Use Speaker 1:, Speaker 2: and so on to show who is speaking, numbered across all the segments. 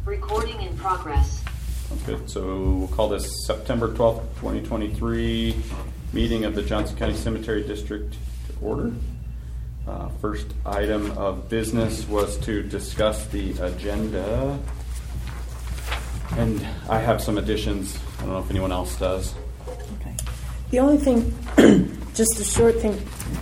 Speaker 1: Recording in progress.
Speaker 2: Good. So we'll call this September 12th, 2023 meeting of the Johnson County Cemetery District to order. First item of business was to discuss the agenda. And I have some additions. I don't know if anyone else does.
Speaker 3: Okay. The only thing, just a short thing,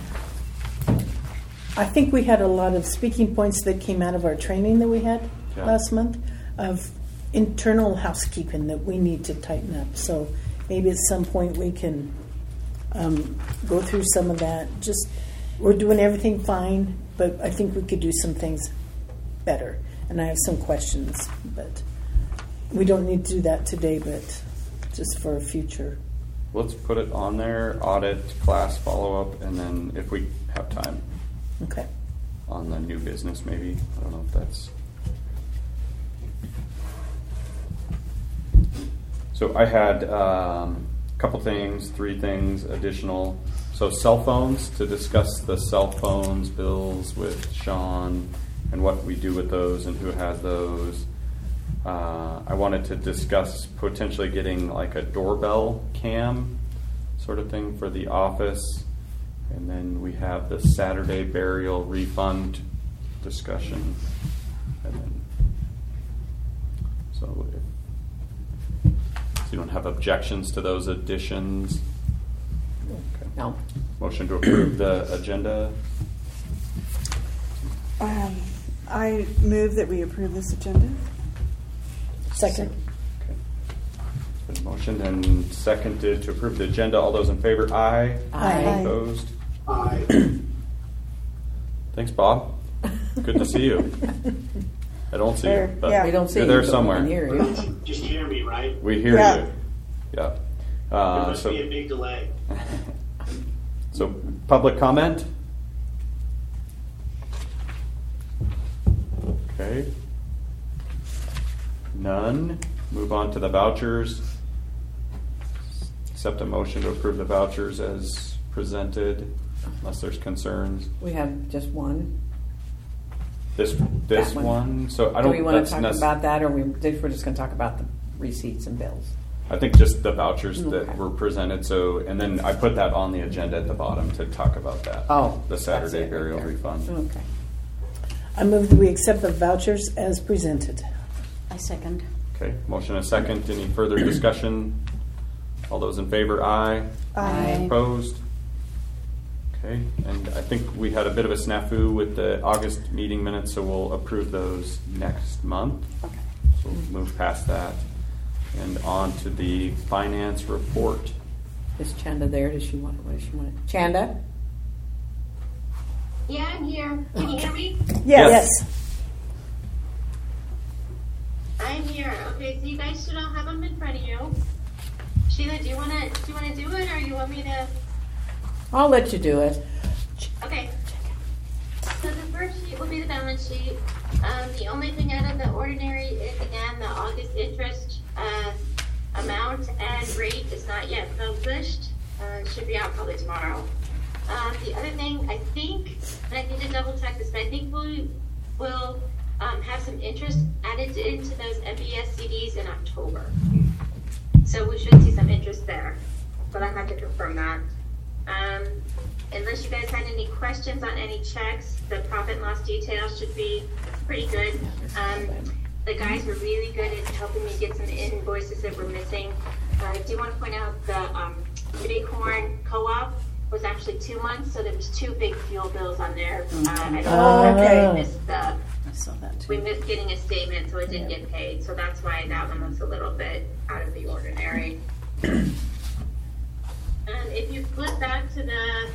Speaker 3: I think we had a lot of speaking points that came out of our training that we had last month of internal housekeeping that we need to tighten up. So maybe at some point we can go through some of that. Just we're doing everything fine, but I think we could do some things better. And I have some questions, but we don't need to do that today, but just for a future.
Speaker 2: Let's put it on there, audit, class, follow-up, and then if we have time.
Speaker 3: Okay.
Speaker 2: On the new business, maybe. I don't know if that's... So I had a couple things, 3 things additional. So cell phones, to discuss the cell phones bills with Sean and what we do with those and who has those. I wanted to discuss potentially getting like a doorbell cam sort of thing for the office. And then we have the Saturday burial refund discussion. And then, so you don't have objections to those additions? Okay.
Speaker 4: No.
Speaker 2: Motion to approve the agenda.
Speaker 5: I move that we approve this agenda.
Speaker 3: Second.
Speaker 2: Okay. Been motioned and seconded to approve the agenda. All those in favor, aye.
Speaker 3: Aye.
Speaker 2: Opposed?
Speaker 1: Aye.
Speaker 2: Thanks, Bob. Good to see you. I don't see you, but
Speaker 5: Yeah.
Speaker 4: We don't see
Speaker 2: you're
Speaker 4: you,
Speaker 2: there
Speaker 4: but
Speaker 2: somewhere.
Speaker 4: We can hear you.
Speaker 1: Just hear me, right?
Speaker 2: We hear
Speaker 5: Yeah.
Speaker 2: you. Yeah.
Speaker 1: There must be a big delay.
Speaker 2: So, public comment? Okay. None. Move on to the vouchers. Accept a motion to approve the vouchers as presented, unless there's concerns.
Speaker 4: We have just one.
Speaker 2: This
Speaker 4: That
Speaker 2: one. So I
Speaker 4: Do
Speaker 2: don't.
Speaker 4: we want
Speaker 2: that's
Speaker 4: to talk about that, or we're just going to talk about the receipts and bills?
Speaker 2: I think just the vouchers
Speaker 4: Okay.
Speaker 2: that were presented. So, and then I put that on the agenda at the bottom to talk about that.
Speaker 4: Oh,
Speaker 2: the Saturday
Speaker 4: that's it,
Speaker 2: burial
Speaker 4: right there.
Speaker 2: refund.
Speaker 4: Okay.
Speaker 3: I move that we accept the vouchers as presented.
Speaker 6: I second.
Speaker 2: Okay, motion and a second. Any further discussion? All those in favor, aye.
Speaker 4: Aye.
Speaker 2: Opposed? Okay, and I think we had a bit of a snafu with the August meeting minutes, so we'll approve those next month.
Speaker 4: Okay.
Speaker 2: So we'll move past that. And on to the finance report.
Speaker 4: Is Chanda there? Does she want? What does she want? Chanda?
Speaker 7: Yeah, I'm here. Can you hear me?
Speaker 3: Yes.
Speaker 7: I'm here. Okay, so you guys should all have them in front of you. Sheila, do you wanna do it, or you want me to?
Speaker 4: I'll let you do it.
Speaker 7: Okay. So the first sheet will be the balance sheet. The only thing out of the ordinary is again the August interest amount and rate is not yet published. Should be out probably tomorrow. The other thing, I think, and I need to double check this, but I think we will have some interest added into those MBS CDs in October. So we should see some interest there, but I have to confirm that. Unless you guys had any questions on any checks, the profit and loss details should be pretty good. The guys were really good at helping me get some invoices that were missing. I do want to point out the Bighorn Co-op was actually 2 months, so there was 2 big fuel bills on there. I don't know if we missed
Speaker 6: I saw that too.
Speaker 7: we missed getting a statement, so it didn't get paid. So that's why that one looks a little bit out of the ordinary. And if you flip back to the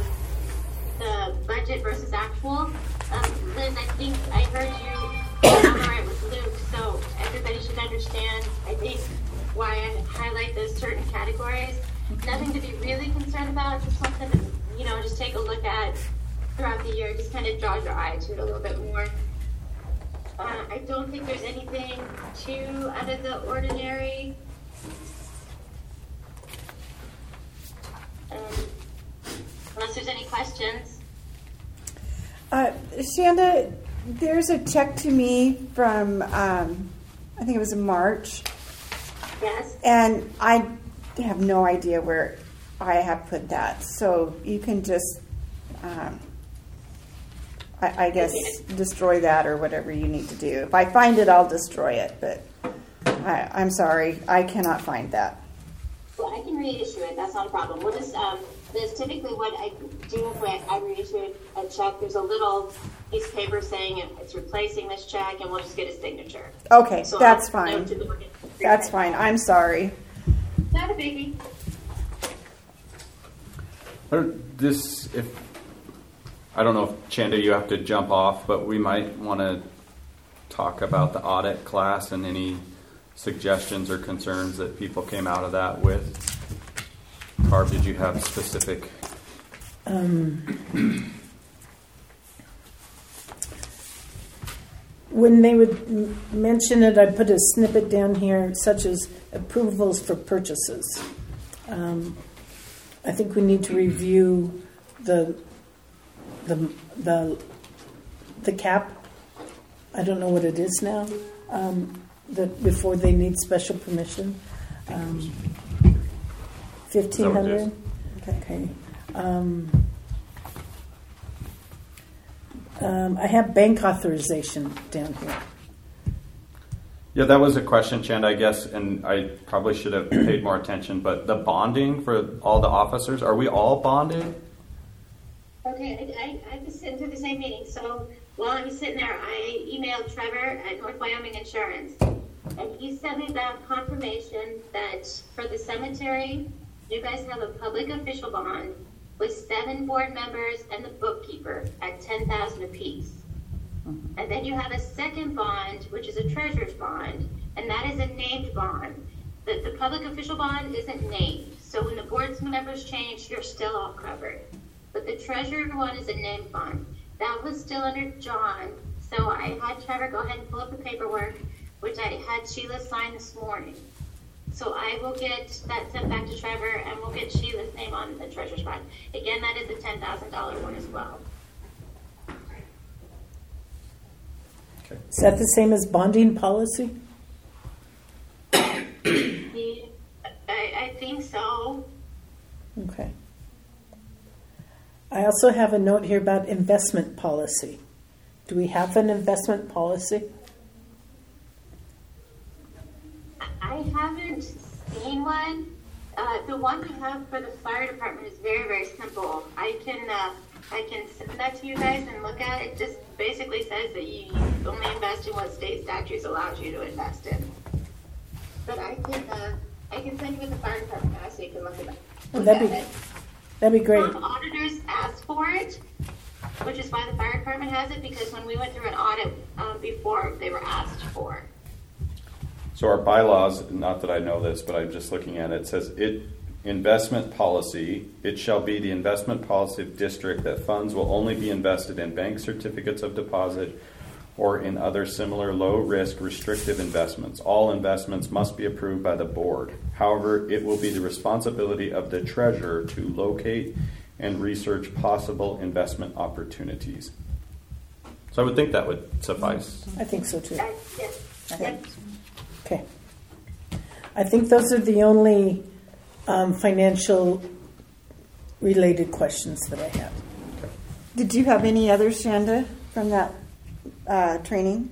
Speaker 7: budget versus actual, Liz, I think I heard you elaborate with Luke, so everybody should understand, I think, why I highlight those certain categories. Nothing to be really concerned about, just something to, just take a look at throughout the year, just kind of draws your eye to it a little bit more. I don't think there's anything too out of the ordinary. Unless there's any questions.
Speaker 5: Shanda, there's a check to me from I think it was in March,
Speaker 7: Yes?
Speaker 5: and I have no idea where I have put that. So you can just, I guess, destroy that or whatever you need to do. If I find it, I'll destroy it. But I'm sorry, I cannot find that.
Speaker 7: Well, I can reissue it. That's not a problem. We'll just, there's typically what I do if I reissue a check. There's a little piece of paper saying it's replacing this check, and we'll just get a signature.
Speaker 5: Okay,
Speaker 7: So
Speaker 5: that's
Speaker 7: I'll
Speaker 5: fine.
Speaker 7: note to the-
Speaker 5: That's fine. I'm sorry.
Speaker 7: Not a biggie.
Speaker 2: I don't know if Chanda, you have to jump off, but we might want to talk about the audit class and any suggestions or concerns that people came out of that with. Barb, did you have specific?
Speaker 3: When they would mention it, I put a snippet down here, such as approvals for purchases. I think we need to review the cap. I don't know what it is now. Before they need special permission. 1,500. Okay. I have bank authorization down here.
Speaker 2: Yeah, that was a question, Chanda, I guess, and I probably should have paid more attention, but the bonding for all the officers, are we all bonded?
Speaker 7: Okay, I was sitting through the same meeting. So while I was sitting there, I emailed Trevor at North Wyoming Insurance, and he sent me back confirmation that for the cemetery, you guys have a public official bond with 7 board members and the bookkeeper at $10,000 apiece. And then you have a second bond, which is a treasurer's bond, and that is a named bond. The public official bond isn't named, so when the board's members change, you're still all covered. But the treasurer one is a named bond. That was still under John, so I had Trevor go ahead and pull up the paperwork, which I had Sheila sign this morning. So I will get that sent back to Trevor, and we'll get Sheila's name on the treasurer's bond. Again, that is a $10,000 one as well.
Speaker 3: Is that the same as bonding policy?
Speaker 7: I think so.
Speaker 3: Okay. I also have a note here about investment policy. Do we have an investment policy?
Speaker 7: I haven't seen one. The one we have for the fire department is very, very simple. I can send that to you guys and look at it. It just basically says that you only invest in what state statutes allows you to invest in. But I can send you what the fire department has so you can look at it.
Speaker 3: That'd be great.
Speaker 7: Some auditors asked for it, which is why the fire department has it, because when we went through an audit before, they were asked for.
Speaker 2: So our bylaws, not that I know this, but I'm just looking at it, says investment policy, it shall be the investment policy of district that funds will only be invested in bank certificates of deposit or in other similar low-risk restrictive investments. All investments must be approved by the board. However, it will be the responsibility of the treasurer to locate and research possible investment opportunities. So I would think that would suffice.
Speaker 3: I think so too.
Speaker 7: Yes. Yep.
Speaker 3: Okay. I think those are the only financial related questions that I have.
Speaker 5: Did you have any others, Shanda, from that training?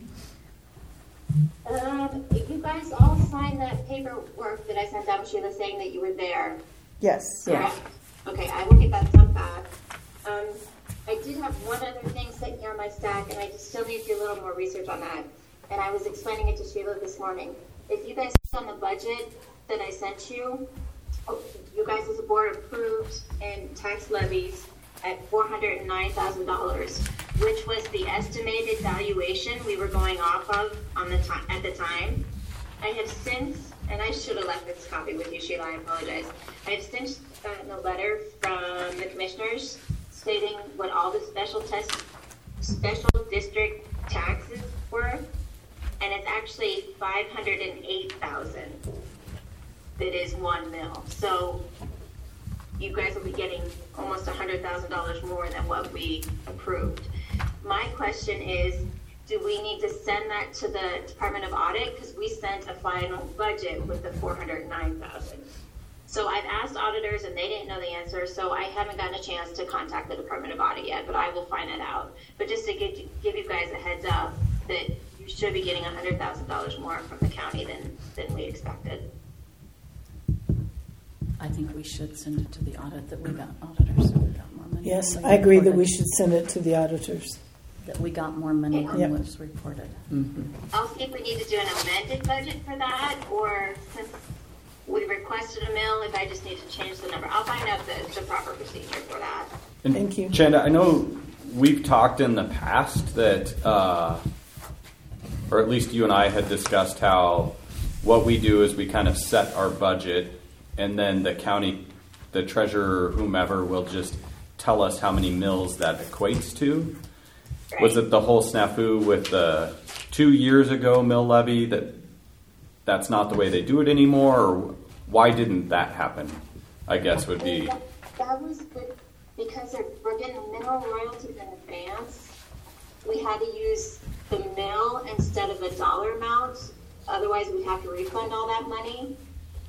Speaker 7: You guys all signed that paperwork that I sent out, Sheila, saying that you were there.
Speaker 5: Yes.
Speaker 7: Correct? Okay, I will get that sent back. I did have one other thing sitting here on my stack, and I just still need to do a little more research on that. And I was explaining it to Sheila this morning. If you guys look on the budget that I sent you, you guys as a board approved in tax levies at $409,000, which was the estimated valuation we were going off of at the time. I have since, and I should have left this copy with you, Sheila, I apologize. I have since gotten a letter from the commissioners stating what all the special district taxes were, and it's actually $508,000. That is 1 mil. So you guys will be getting almost $100,000 more than what we approved. My question is, do we need to send that to the Department of Audit? Because we sent a final budget with the 409,000. So I've asked auditors and they didn't know the answer, so I haven't gotten a chance to contact the Department of Audit yet, but I will find it out. But just to give you guys a heads up that you should be getting $100,000 more from the county than we expected.
Speaker 6: I think we should send it to the audit that we got auditors. That we got more money.
Speaker 3: Yes,
Speaker 6: than we
Speaker 3: I agree that
Speaker 6: reported.
Speaker 3: we should send it to the auditors.
Speaker 6: That we got more money than
Speaker 3: Yep.
Speaker 6: was reported.
Speaker 7: I'll see if we need to do an amended budget for that, or since we requested a mill, if I just need to change the number. I'll find out the proper procedure for that.
Speaker 2: And
Speaker 3: Thank you.
Speaker 2: Chanda, I know we've talked in the past that, or at least you and I had discussed how what we do is we kind of set our budget, and then the county, the treasurer, whomever, will just tell us how many mills that equates to.
Speaker 7: Right.
Speaker 2: Was it the whole snafu with the 2 years ago mill levy that's not the way they do it anymore, or why didn't that happen? I guess would be.
Speaker 7: That was good because we're getting mineral royalties in advance. We had to use the mill instead of the dollar amount. Otherwise, we'd have to refund all that money.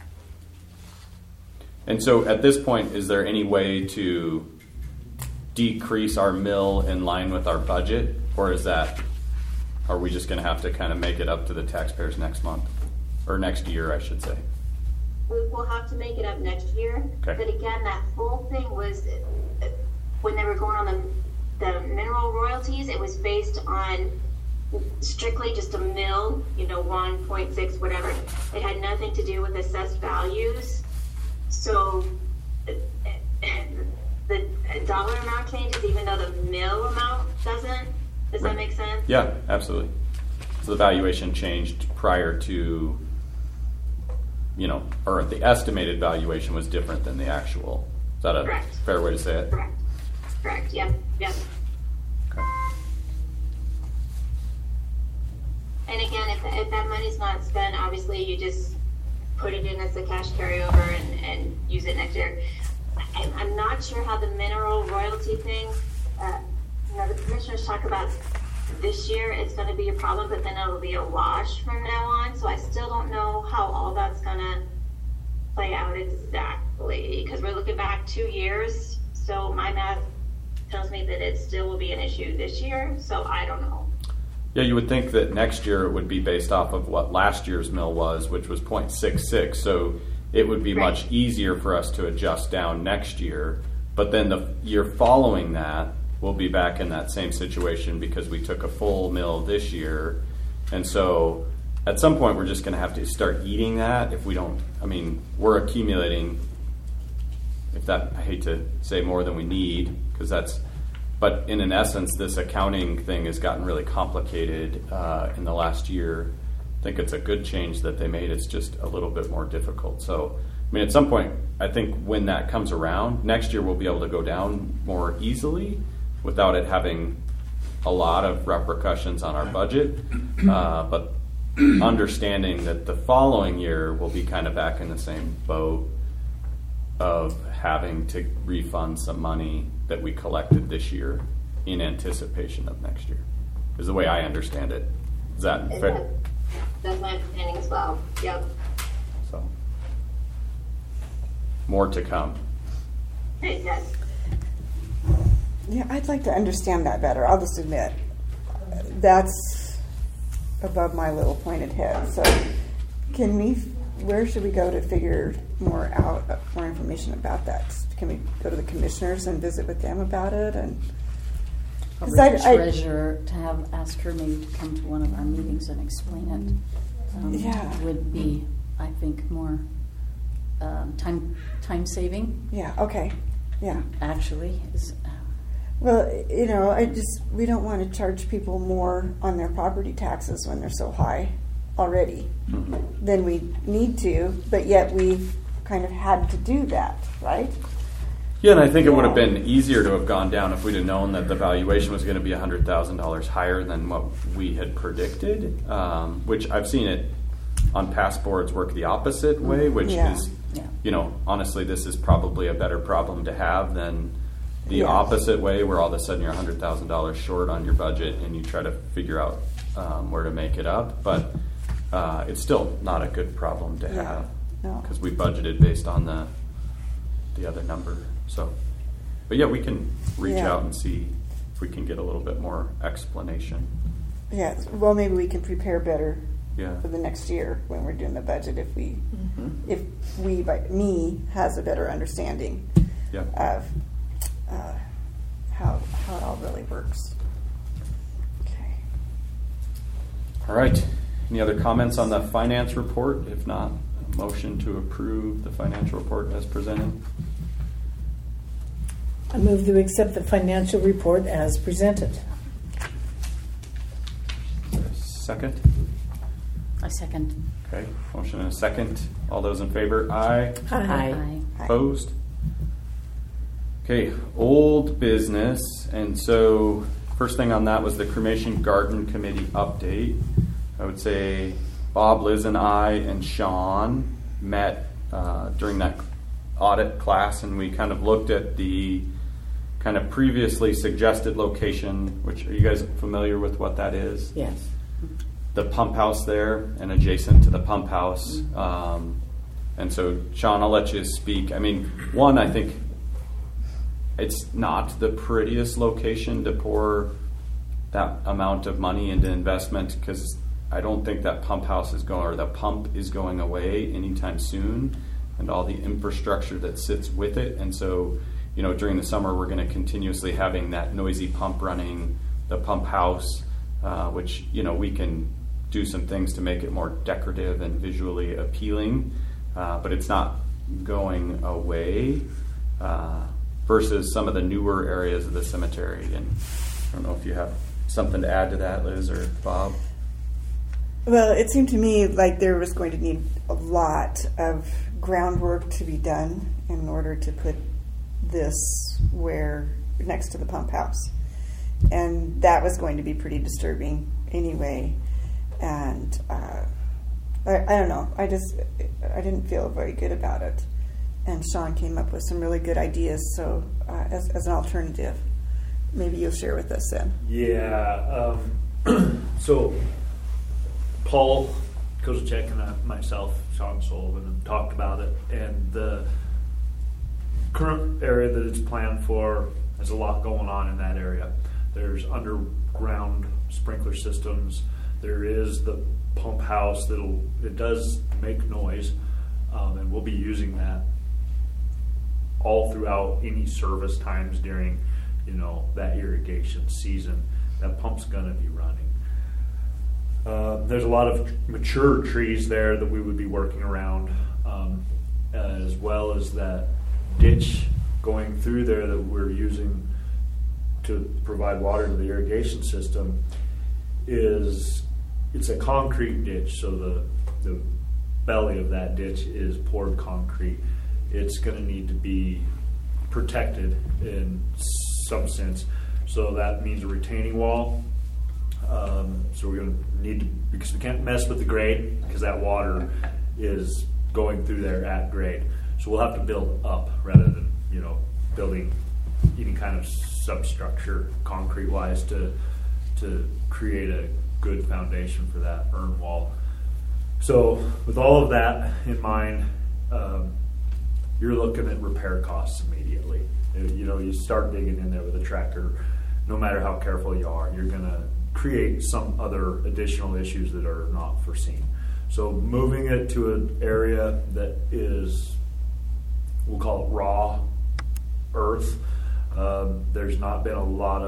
Speaker 2: And so at this point, is there any way to decrease our mill in line with our budget, or are we just going to have to kind of make it up to the taxpayers next month, or next year, I should say?
Speaker 7: We'll have to make it up next year.
Speaker 2: Okay.
Speaker 7: But again, that whole thing was, when they were going on the mineral royalties, it was based on strictly just a mill, 1.6, whatever. It had nothing to do with assessed values. So the dollar amount changes even though the mill amount doesn't. Does that make sense?
Speaker 2: Yeah, absolutely. So the valuation changed prior to, or the estimated valuation was different than the actual. Is that a
Speaker 7: Correct.
Speaker 2: fair way to say it?
Speaker 7: Correct. Yep.
Speaker 2: Okay.
Speaker 7: And again, if that money's not spent, obviously you just put it in as a cash carryover and use it next year. I'm not sure how the mineral royalty thing, the commissioners talk about this year it's going to be a problem, but then it'll be a wash from now on. So I still don't know how all that's going to play out exactly, because we're looking back 2 years. So my math tells me that it still will be an issue this year. So I don't know.
Speaker 2: Yeah, you would think that next year it would be based off of what last year's mill was, which was 0.66. So it would be
Speaker 7: Right.
Speaker 2: much easier for us to adjust down next year. But then the year following that, we'll be back in that same situation because we took a full mill this year. And so at some point, we're just going to have to start eating that if we don't. I mean, we're accumulating, I hate to say more than we need, because that's. But in essence, this accounting thing has gotten really complicated in the last year. I think it's a good change that they made. It's just a little bit more difficult. So, I mean, at some point, I think when that comes around, next year we'll be able to go down more easily without it having a lot of repercussions on our budget. But understanding that the following year we'll be kind of back in the same boat of having to refund some money that we collected this year in anticipation of next year, is the way I understand it. Is that fair?
Speaker 7: That's my understanding as well. Yep.
Speaker 2: So, more to come.
Speaker 7: Yes.
Speaker 5: Yeah, I'd like to understand that better. I'll just admit that's above my little pointed head. So, where should we go to figure more information about that? Can we go to the commissioners and visit with them about it? And
Speaker 6: Or
Speaker 5: 'cause
Speaker 6: the treasurer to ask her maybe to come to one of our meetings and explain it.
Speaker 5: Yeah.
Speaker 6: Would be, I think, more time saving.
Speaker 5: yeah, okay, yeah.
Speaker 6: Actually, is
Speaker 5: Well, we don't want to charge people more on their property taxes when they're so high already than we need to, but yet we kind of had to do that, right?
Speaker 2: Yeah, and I think it would have been easier to have gone down if we'd have known that the valuation was going to be $100,000 higher than what we had predicted, which I've seen it on past boards work the opposite way, which
Speaker 5: Yeah.
Speaker 2: is,
Speaker 6: Yeah.
Speaker 2: honestly, this is probably a better problem to have than the
Speaker 5: Yes.
Speaker 2: opposite way, where all of a sudden you're $100,000 short on your budget and you try to figure out where to make it up. But it's still not a good problem to
Speaker 5: Yeah.
Speaker 2: have,
Speaker 5: No.
Speaker 2: because we budgeted based on the other number. So, but yeah, we can reach
Speaker 5: Yeah.
Speaker 2: out and see if we can get a little bit more explanation.
Speaker 5: Yes, well, maybe we can prepare better
Speaker 2: Yeah.
Speaker 5: for the next year when we're doing the budget if we by me has a better understanding
Speaker 2: Yeah.
Speaker 5: of how it all really works. Okay.
Speaker 2: All right. Any other comments on the finance report? If not, a motion to approve the financial report as presented.
Speaker 3: I move to accept the financial report as presented.
Speaker 2: Second?
Speaker 6: I second.
Speaker 2: Okay, motion and a second. All those in favor? Aye.
Speaker 4: Aye.
Speaker 5: Aye.
Speaker 2: Opposed? Okay, old business. And so first thing on that was the Cremation Garden Committee update. I would say Bob, Liz, and I and Sean met during that audit class, and we kind of looked at the kind of previously suggested location, which, are you guys familiar with what that is?
Speaker 4: Yes.
Speaker 2: The pump house there and adjacent to the pump house. And so, Sean, I'll let you speak. I mean, one, I think it's not the prettiest location to pour that amount of money into investment, because I don't think that pump house is going, or the pump is going away anytime soon, and all the infrastructure that sits with it. And so, you know, during the summer, we're going to continuously having that noisy pump running, the pump house, which, you know, we can do some things to make it more decorative and visually appealing, but it's not going away, versus some of the newer areas of the cemetery. And I don't know if you have something to add to that, Liz or Bob.
Speaker 5: Well, it seemed to me like there was going to need a lot of groundwork to be done in order to put this where next to the pump house, and that was going to be pretty disturbing anyway. And I don't know. I didn't feel very good about it. And Sean came up with some really good ideas. So as an alternative, maybe you'll share with us then.
Speaker 8: Yeah. So Paul Kozacek and myself, Sean Sullivan, talked about it, and the current area that it's planned for, there's a lot going on in that area. There's underground sprinkler systems. There is the pump house it does make noise, and we'll be using that all throughout any service times during, you know, that irrigation season. That pump's gonna be running. There's a lot of mature trees there that we would be working around, as well as that ditch going through there that we're using to provide water to the irrigation system. It's a concrete ditch, so the belly of that ditch is poured concrete. It's going to need to be protected in some sense, so that means a retaining wall. So we're going to need to, because we can't mess with the grade, because that water is going through there at grade. So we'll have to build up rather than, you know, building any kind of substructure concrete wise to create a good foundation for that urn wall. So with all of that in mind, you're looking at repair costs immediately. You know, you start digging in there with a tractor, no matter how careful you are, you're going to create some other additional issues that are not foreseen. So moving it to an area that is, we'll call it raw earth. There's not been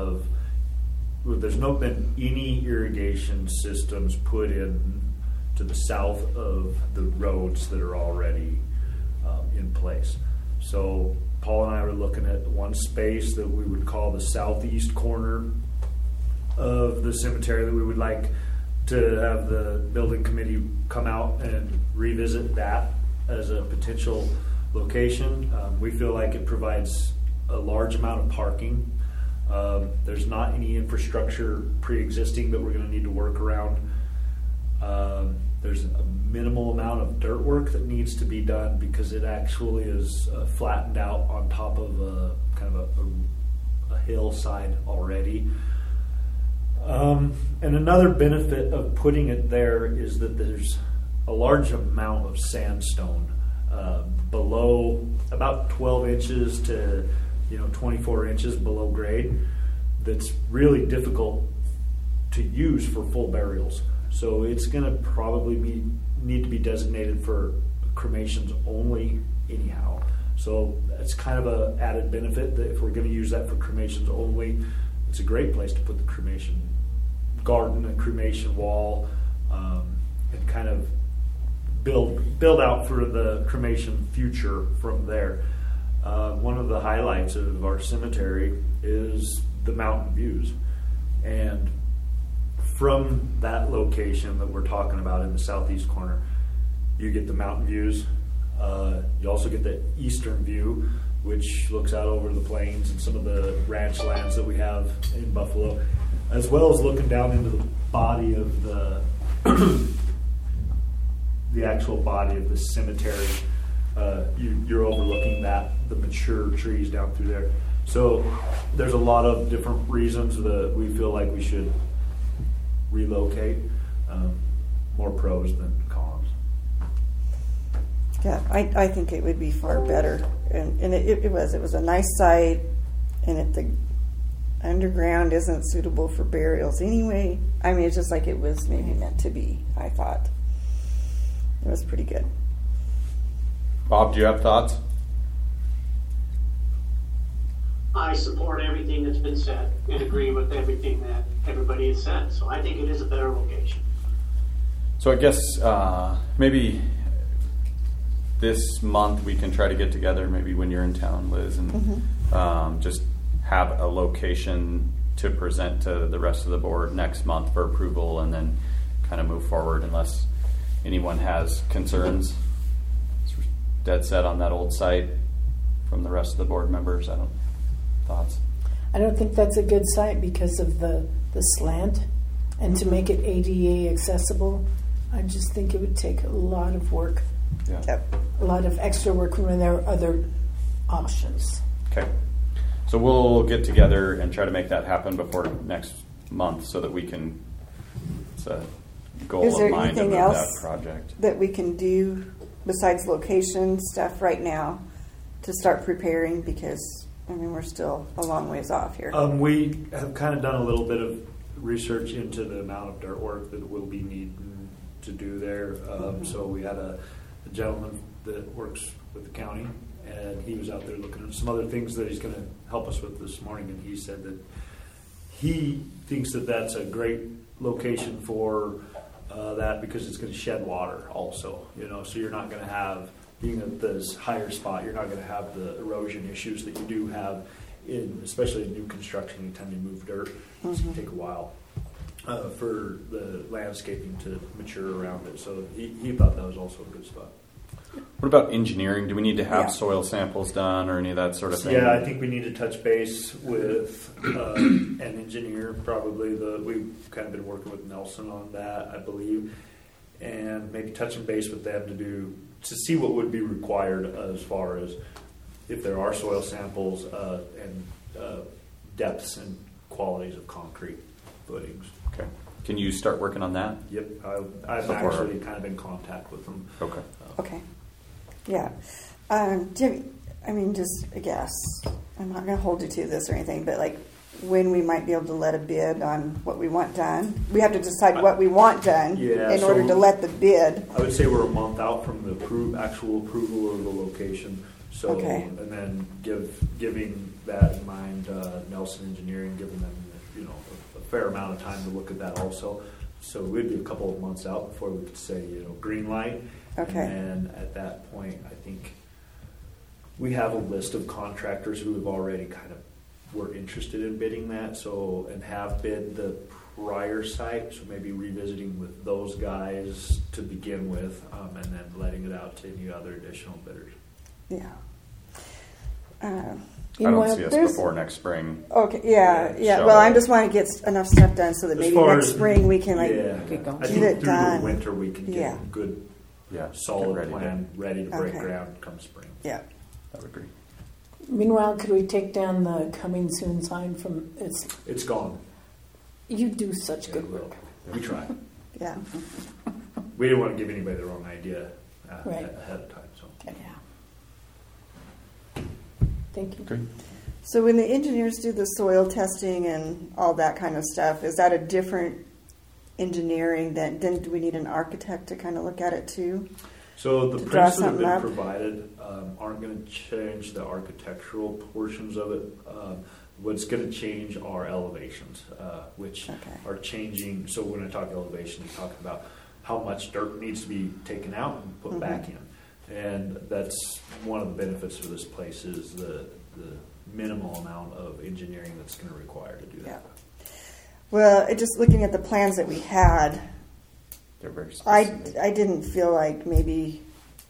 Speaker 8: been any irrigation systems put in to the south of the roads that are already in place. So Paul and I were looking at one space that we would call the southeast corner of the cemetery that we would like to have the building committee come out and revisit that as a potential location. We feel like it provides a large amount of parking. There's not any infrastructure pre-existing that we're going to need to work around. There's a minimal amount of dirt work that needs to be done because it actually is flattened out on top of a kind of a hillside already. And another benefit of putting it there is that there's a large amount of sandstone below about 12 inches to 24 inches below grade. That's really difficult to use for full burials. So it's going to probably need to be designated for cremations only anyhow. So it's kind of an added benefit that if we're going to use that for cremations only, it's a great place to put the cremation garden and cremation wall, and kind of build out for the cremation future from there. One of the highlights of our cemetery is the mountain views, and from that location that we're talking about in the southeast corner, you get the mountain views. You also get the eastern view, which looks out over the plains and some of the ranch lands that we have in Buffalo, as well as looking down into the body of the the actual body of the cemetery. You're overlooking the mature trees down through there. So there's a lot of different reasons that we feel like we should relocate. More pros than cons.
Speaker 5: Yeah, I think it would be far better, and it was a nice site, and if the underground isn't suitable for burials anyway, I mean, it's just like it was maybe meant to be. I thought it was pretty good.
Speaker 2: Bob, do you have thoughts?
Speaker 1: I support everything that's been said and agree with everything that everybody has said. So I think it is a better location.
Speaker 2: So I guess maybe this month we can try to get together, maybe when you're in town, Liz, and just have a location to present to the rest of the board next month for approval, and then kind of move forward unless anyone has concerns. It's dead set on that old site from the rest of the board members. Thoughts?
Speaker 3: I don't think that's a good site because of the slant, and to make it ADA accessible, I just think it would take a lot of work.
Speaker 2: Yeah.
Speaker 5: Yep.
Speaker 3: A lot of extra work when there are other options.
Speaker 2: Okay. So we'll get together and try to make that happen before next month so that we can, it's a goal
Speaker 5: Is there
Speaker 2: of mine to
Speaker 5: anything
Speaker 2: move
Speaker 5: else
Speaker 2: that project.
Speaker 5: that we can do besides location stuff right now to start preparing? Because, I mean, we're still a long ways off here.
Speaker 8: We have kind of done a little bit of research into the amount of dirt work that we'll be needing to do there. So we had a gentleman that works with the county, and he was out there looking at some other things that he's going to help us with this morning, and he said that he thinks that that's a great location for that because it's going to shed water also, so you're not going to have, being at this higher spot, you're not going to have the erosion issues that you do have especially in new construction. Anytime you move dirt, it's going to take a while for the landscaping to mature around it. So he thought that was also a good spot.
Speaker 2: What about engineering? Do we need to have soil samples done or any of that sort of thing?
Speaker 8: Yeah, I think we need to touch base with an engineer, probably. We've kind of been working with Nelson on that, I believe, and maybe touching base with them to see what would be required as far as if there are soil samples and depths and qualities of concrete footings.
Speaker 2: Okay. Can you start working on that?
Speaker 8: Yep, I've actually kind of in contact with them.
Speaker 2: Okay.
Speaker 5: Okay. Yeah. Jimmy, I mean, just a guess. I'm not going to hold you to this or anything, but like when we might be able to let a bid on what we want done. We have to decide what we want done in order to let the bid.
Speaker 8: I would say we're a month out from the actual approval of the location. So, and then giving that in mind, Nelson Engineering, giving them a fair amount of time to look at that also. So we'd be a couple of months out before we could say green light.
Speaker 5: Okay.
Speaker 8: And at that point, I think we have a list of contractors who have already kind of were interested in bidding that. So and have bid the prior site. So maybe revisiting with those guys to begin with, and then letting it out to any other additional bidders.
Speaker 5: Yeah.
Speaker 2: I don't see us before next spring.
Speaker 5: Okay, yeah. Well, I just want to get enough stuff done so that maybe next spring we can
Speaker 8: get
Speaker 5: it
Speaker 8: done.
Speaker 5: Through
Speaker 8: the winter we can get a good, solid
Speaker 2: ready
Speaker 8: plan ready to break ground come spring.
Speaker 5: Yeah.
Speaker 2: I would agree.
Speaker 3: Meanwhile, could we take down the coming soon sign from,
Speaker 8: It's gone.
Speaker 3: you do such good work.
Speaker 8: We try.
Speaker 5: Yeah.
Speaker 8: We didn't want to give anybody the wrong idea
Speaker 3: Right.
Speaker 8: ahead of time. So
Speaker 3: Yeah. Thank you.
Speaker 2: Great.
Speaker 5: So when the engineers do the soil testing and all that kind of stuff, is that a different engineering then do we need an architect to kind of look at it too?
Speaker 8: So the
Speaker 5: To draw
Speaker 8: prints that have
Speaker 5: something
Speaker 8: been
Speaker 5: up?
Speaker 8: provided aren't going to change the architectural portions of it. What's going to change are elevations, which
Speaker 5: Okay.
Speaker 8: are changing. So when I talk elevation, I'm talking about how much dirt needs to be taken out and put back in. And that's one of the benefits of this place is the minimal amount of engineering that's going to require to do that.
Speaker 5: Well, just looking at the plans that we had,
Speaker 2: They're very
Speaker 5: I
Speaker 2: specific.
Speaker 5: didn't feel like maybe.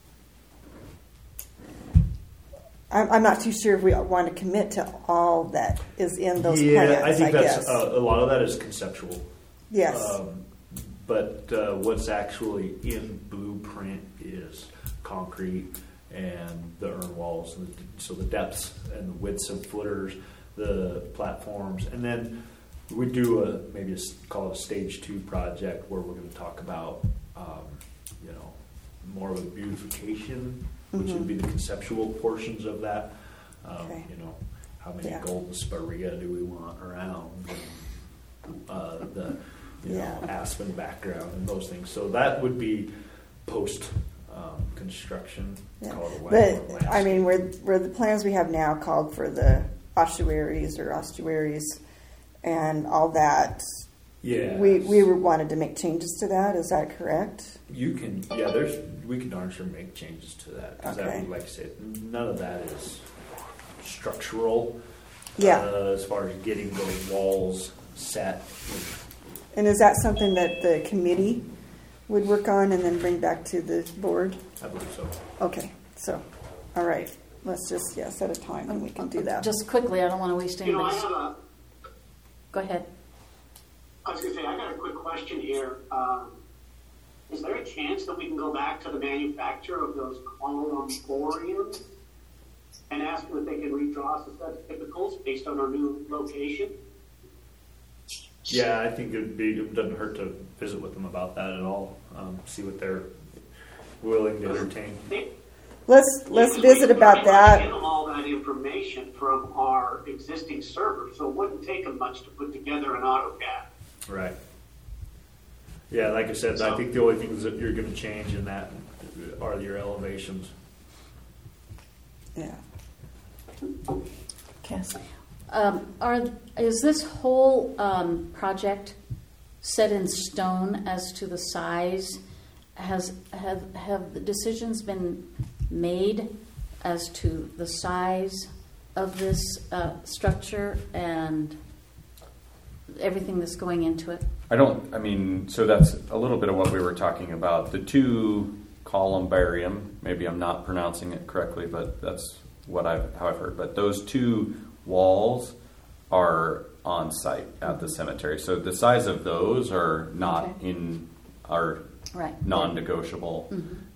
Speaker 5: I'm not too sure if we want to commit to all that is in those plans.
Speaker 8: I think that's
Speaker 5: guess.
Speaker 8: a lot of that is conceptual.
Speaker 5: Yes.
Speaker 8: But what's actually in blueprint is concrete and the urn walls, so the depths and the widths of footers, the platforms, and then we do call it a stage 2 project where we're going to talk about more of a beautification, which would be the conceptual portions of that.
Speaker 5: Okay.
Speaker 8: How many
Speaker 5: Yeah.
Speaker 8: golden sparia do we want around? The aspen background and those things. So that would be post construction.
Speaker 5: Yeah.
Speaker 8: Called a
Speaker 5: But
Speaker 8: landscape.
Speaker 5: I mean, where the plans we have now called for the ossuaries and all that.
Speaker 8: Yeah,
Speaker 5: We wanted to make changes to that. Is that correct?
Speaker 8: You can, we can darn sure make changes to that. 'Cause
Speaker 5: Okay.
Speaker 8: like I said, none of that is structural.
Speaker 5: Yeah.
Speaker 8: As far as getting those walls set.
Speaker 5: And is that something that the committee would work on and then bring back to the board?
Speaker 8: I believe so.
Speaker 5: Okay, so, all right. Let's just, set a time and we can do that.
Speaker 6: Just quickly, I don't want to waste
Speaker 1: I
Speaker 6: anybody's.
Speaker 1: have
Speaker 6: Go ahead.
Speaker 1: I was going to say, I got a quick question here. Is there a chance that we can go back to the manufacturer of those columbariums and ask them if they can redraw some typicals based on our new location?
Speaker 8: Yeah, I think it doesn't hurt to visit with them about that at all. See what they're willing to entertain.
Speaker 5: Let's visit about that.
Speaker 1: Give them all that information from our existing server, so it wouldn't take them much to put together an AutoCAD.
Speaker 8: Right. Yeah, like I said, I think the only things that you're going to change in that are your elevations.
Speaker 5: Yeah.
Speaker 3: Cassie.
Speaker 6: Is this whole project set in stone as to the size? Have the decisions been made as to the size of this structure and everything that's going into it?
Speaker 2: So that's a little bit of what we were talking about. The 2 columbarium, maybe I'm not pronouncing it correctly, but that's how I've heard. But those 2 walls are on site at the cemetery. So the size of those are not
Speaker 6: Right.
Speaker 2: non-negotiable.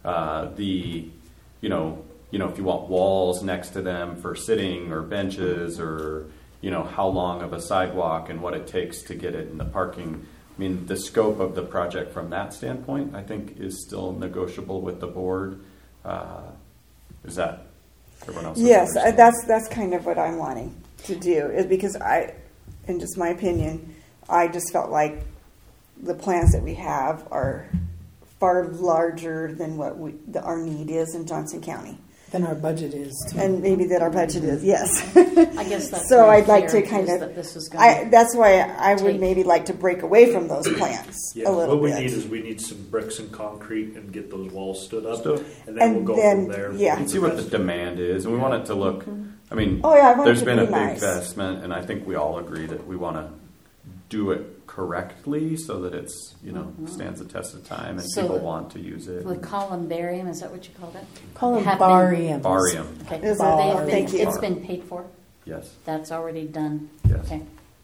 Speaker 6: Mm-hmm.
Speaker 2: If you want walls next to them for sitting or benches or, how long of a sidewalk and what it takes to get it in the parking. I mean, the scope of the project from that standpoint, I think, is still negotiable with the board. Is that everyone else?
Speaker 5: Yes, that's kind of what I'm wanting to do, is because in just my opinion, I just felt like the plans that we have are far larger than what our need is in Johnson County.
Speaker 3: Than our budget is. Too.
Speaker 5: And maybe that our budget is, yes.
Speaker 6: I guess that's
Speaker 5: so.
Speaker 6: very
Speaker 5: I'd like
Speaker 6: fair,
Speaker 5: to kind
Speaker 6: is
Speaker 5: of.
Speaker 6: that this is gonna
Speaker 5: That's why I would
Speaker 6: take-
Speaker 5: maybe like to break away from those plans
Speaker 8: Yeah,
Speaker 5: a little
Speaker 8: what we
Speaker 5: bit.
Speaker 8: need is we need some bricks and concrete and get those walls stood up,
Speaker 2: Stood.
Speaker 8: and then
Speaker 5: And
Speaker 8: we'll go
Speaker 5: then,
Speaker 8: from there.
Speaker 5: yeah.
Speaker 2: And see what the demand is, and we want it to look. I mean,
Speaker 5: Oh, yeah, I want it
Speaker 2: there's
Speaker 5: to
Speaker 2: been
Speaker 5: be
Speaker 2: a big
Speaker 5: nice.
Speaker 2: investment, and I think we all agree that we want to do it correctly so that it's stands the test of time and
Speaker 6: So
Speaker 2: people want to use it.
Speaker 6: The columbarium, is that what you called it?
Speaker 3: Columbarium.
Speaker 2: Barium,
Speaker 6: Okay,
Speaker 5: Is
Speaker 6: so
Speaker 5: it?
Speaker 6: they've
Speaker 5: Thank you.
Speaker 6: it's been paid for?
Speaker 2: yes,
Speaker 6: That's already done?
Speaker 2: yes.
Speaker 6: Okay.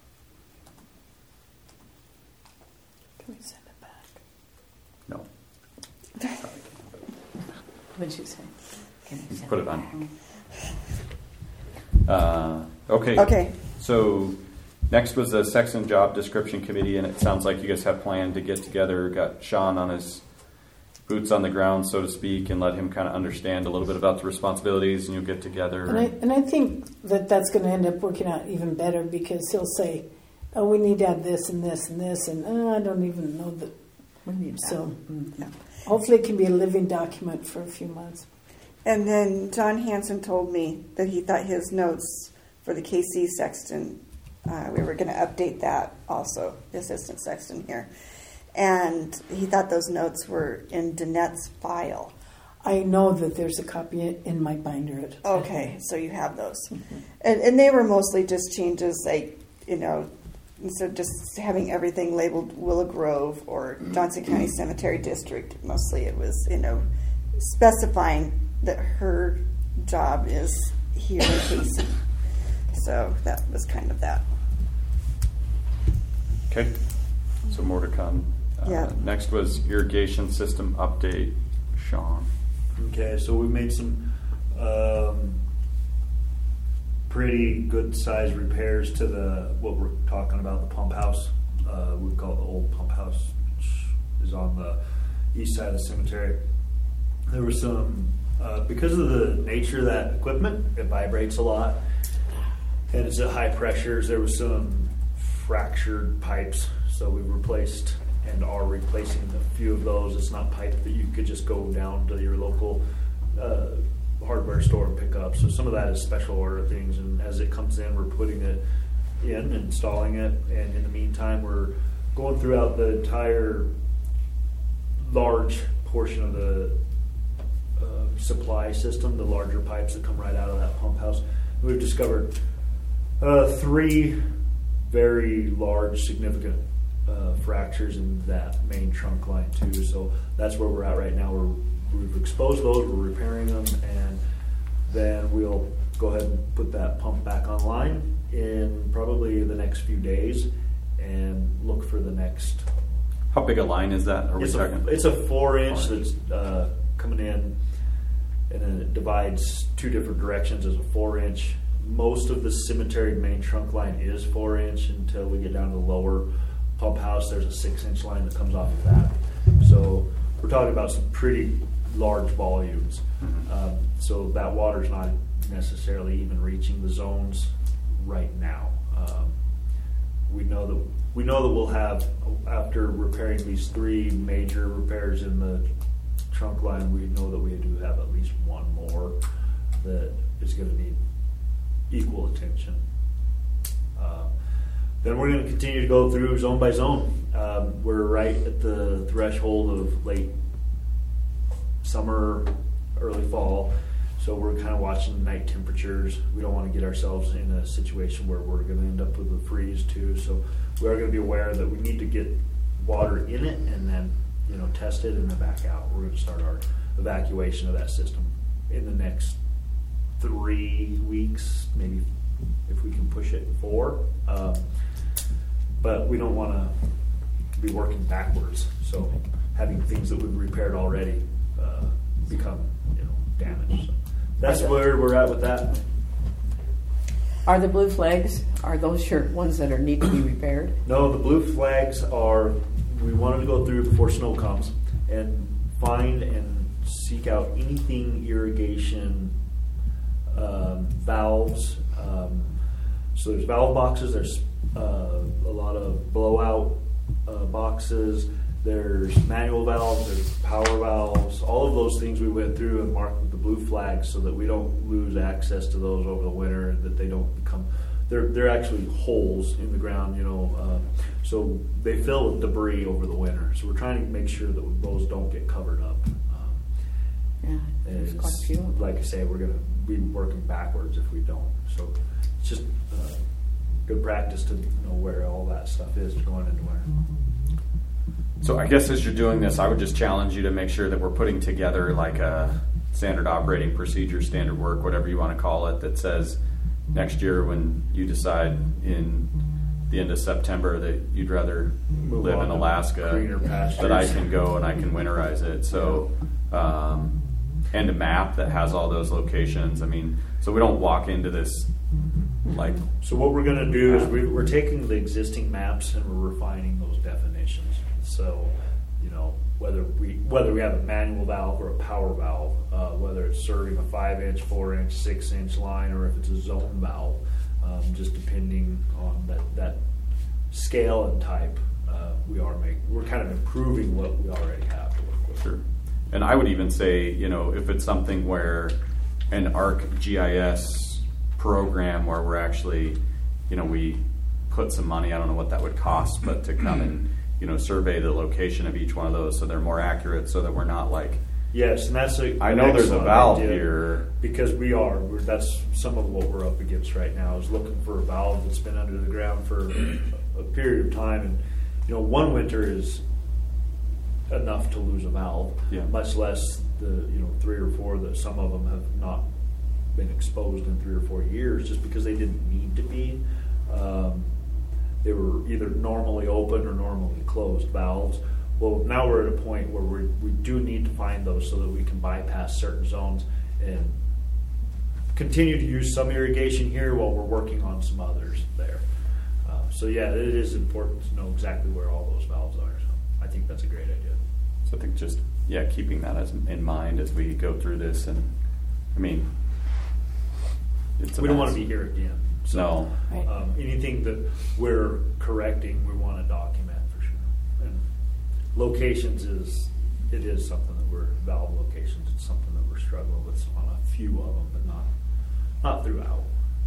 Speaker 3: Can we send it back?
Speaker 2: No,
Speaker 6: What did you say? Can you send
Speaker 2: Put it
Speaker 6: back?
Speaker 2: on. Okay.
Speaker 5: Okay.
Speaker 2: So next was the Sexton Job Description Committee, and it sounds like you guys have planned to get together, got Sean on his boots on the ground, so to speak, and let him kind of understand a little bit about the responsibilities, and you'll get together.
Speaker 3: And I think that's going to end up working out even better, because he'll say, oh, we need to add this and this and this, and I don't even know that.
Speaker 4: We need that.
Speaker 3: So
Speaker 5: Yeah.
Speaker 3: hopefully it can be a living document for a few months.
Speaker 5: And then John Hanson told me that he thought his notes for the KC sexton, we were going to update that also, the assistant sexton here. And he thought those notes were in Danette's file.
Speaker 3: I know that there's a copy in my binder.
Speaker 5: Okay, so you have those. And they were mostly just changes, like, instead of just having everything labeled Willow Grove or Johnson County Cemetery District, mostly it was, specifying that her job is here in Casey. So that was kind of that.
Speaker 2: Okay. So more to come.
Speaker 5: Yeah.
Speaker 2: Next was irrigation system update, Sean.
Speaker 8: Okay, so we made some pretty good size repairs to what we're talking about, the pump house. We call it the old pump house, which is on the east side of the cemetery. There was some, because of the nature of that equipment, it vibrates a lot, and it's at high pressures. There was some fractured pipes, so we replaced and are replacing a few of those. It's not pipe that you could just go down to your local hardware store and pick up. So some of that is special order things, and as it comes in, we're putting it in, installing it, and in the meantime, we're going throughout the entire large portion of the supply system, the larger pipes that come right out of that pump house. We've discovered 3 very large, significant fractures in that main trunk line too. So that's where we're at right now. We've exposed those, we're repairing them, and then we'll go ahead and put that pump back online in probably the next few days and look for the next.
Speaker 2: How big a line is that?
Speaker 8: It's a 4-inch that's coming in, and then it divides 2 different directions as a 4-inch. Most of the cemetery main trunk line is 4-inch until we get down to the lower pump house. There's a 6-inch line that comes off of that. So we're talking about some pretty large volumes. So that water's not necessarily even reaching the zones right now. We know that we'll have, after repairing these 3 major repairs in the trunk line, we know that we do have at least one more that is going to need equal attention. Then we're going to continue to go through zone by zone. We're right at the threshold of late summer, early fall, so we're kind of watching night temperatures. We don't want to get ourselves in a situation where we're going to end up with a freeze too. So we are going to be aware that we need to get water in it and then test it and then back out. We're going to start our evacuation of that system in the next 3 weeks, maybe if we can push it 4. But we don't want to be working backwards. So having things that we've repaired already become damaged. So that's where we're at with that.
Speaker 4: Are the blue flags, are those your ones that need to be repaired?
Speaker 8: No, the blue flags are, we wanted to go through before snow comes and find and seek out anything irrigation valves. So there's valve boxes, there's a lot of blowout boxes, there's manual valves, there's power valves, all of those things we went through and marked with the blue flags so that we don't lose access to those over the winter, that they don't become, they're actually holes in the ground, so they fill with debris over the winter. So we're trying to make sure that those don't get covered up.
Speaker 4: Yeah, there's quite a few.
Speaker 8: Like I say, we're going to be working backwards if we don't. So it's just good practice to know where all that stuff is going into winter.
Speaker 2: So I guess as you're doing this, I would just challenge you to make sure that we're putting together like a standard operating procedure, standard work, whatever you want to call it, that says next year when you decide in the end of September that you'd rather live in Alaska, that I can go and I can winterize it. So, and a map that has all those locations. I mean, so we don't walk into this Like,
Speaker 8: So what we're going to do is we're taking the existing maps and we're refining those definitions. So, you know, whether we have a manual valve or a power valve, whether it's serving a 5-inch, 4-inch, 6-inch line, or if it's a zone valve, just depending on that scale and type, we're kind of improving what we already have to work with.
Speaker 2: sure. And I would even say, you know, if it's something where an ArcGIS program where we're actually, you know, we put some money, I don't know what that would cost, but to come and, you know, survey the location of each one of those so they're more accurate, so that we're not like,
Speaker 8: Yes, and that's
Speaker 2: I know there's a
Speaker 8: excellent
Speaker 2: valve
Speaker 8: idea,
Speaker 2: here.
Speaker 8: because that's some of what we're up against right now, is looking for a valve that's been under the ground for a period of time. And, you know, one winter is enough to lose a valve,
Speaker 2: Yeah.
Speaker 8: much less the 3 or 4 that some of them have not been exposed in 3 or 4 years, just because they didn't need to be. They were either normally open or normally closed valves. Well, now we're at a point where we do need to find those so that we can bypass certain zones and continue to use some irrigation here while we're working on some others there. So yeah, it is important to know exactly where all those valves are. So I think that's a great idea.
Speaker 2: So I think just, keeping that in mind as we go through this. And I mean,
Speaker 8: We don't want to be here again. So
Speaker 2: No.
Speaker 4: Right.
Speaker 8: anything that we're correcting, we want to document for sure. And locations is something that valve locations, it's something that we're struggling with on a few of them, but not throughout.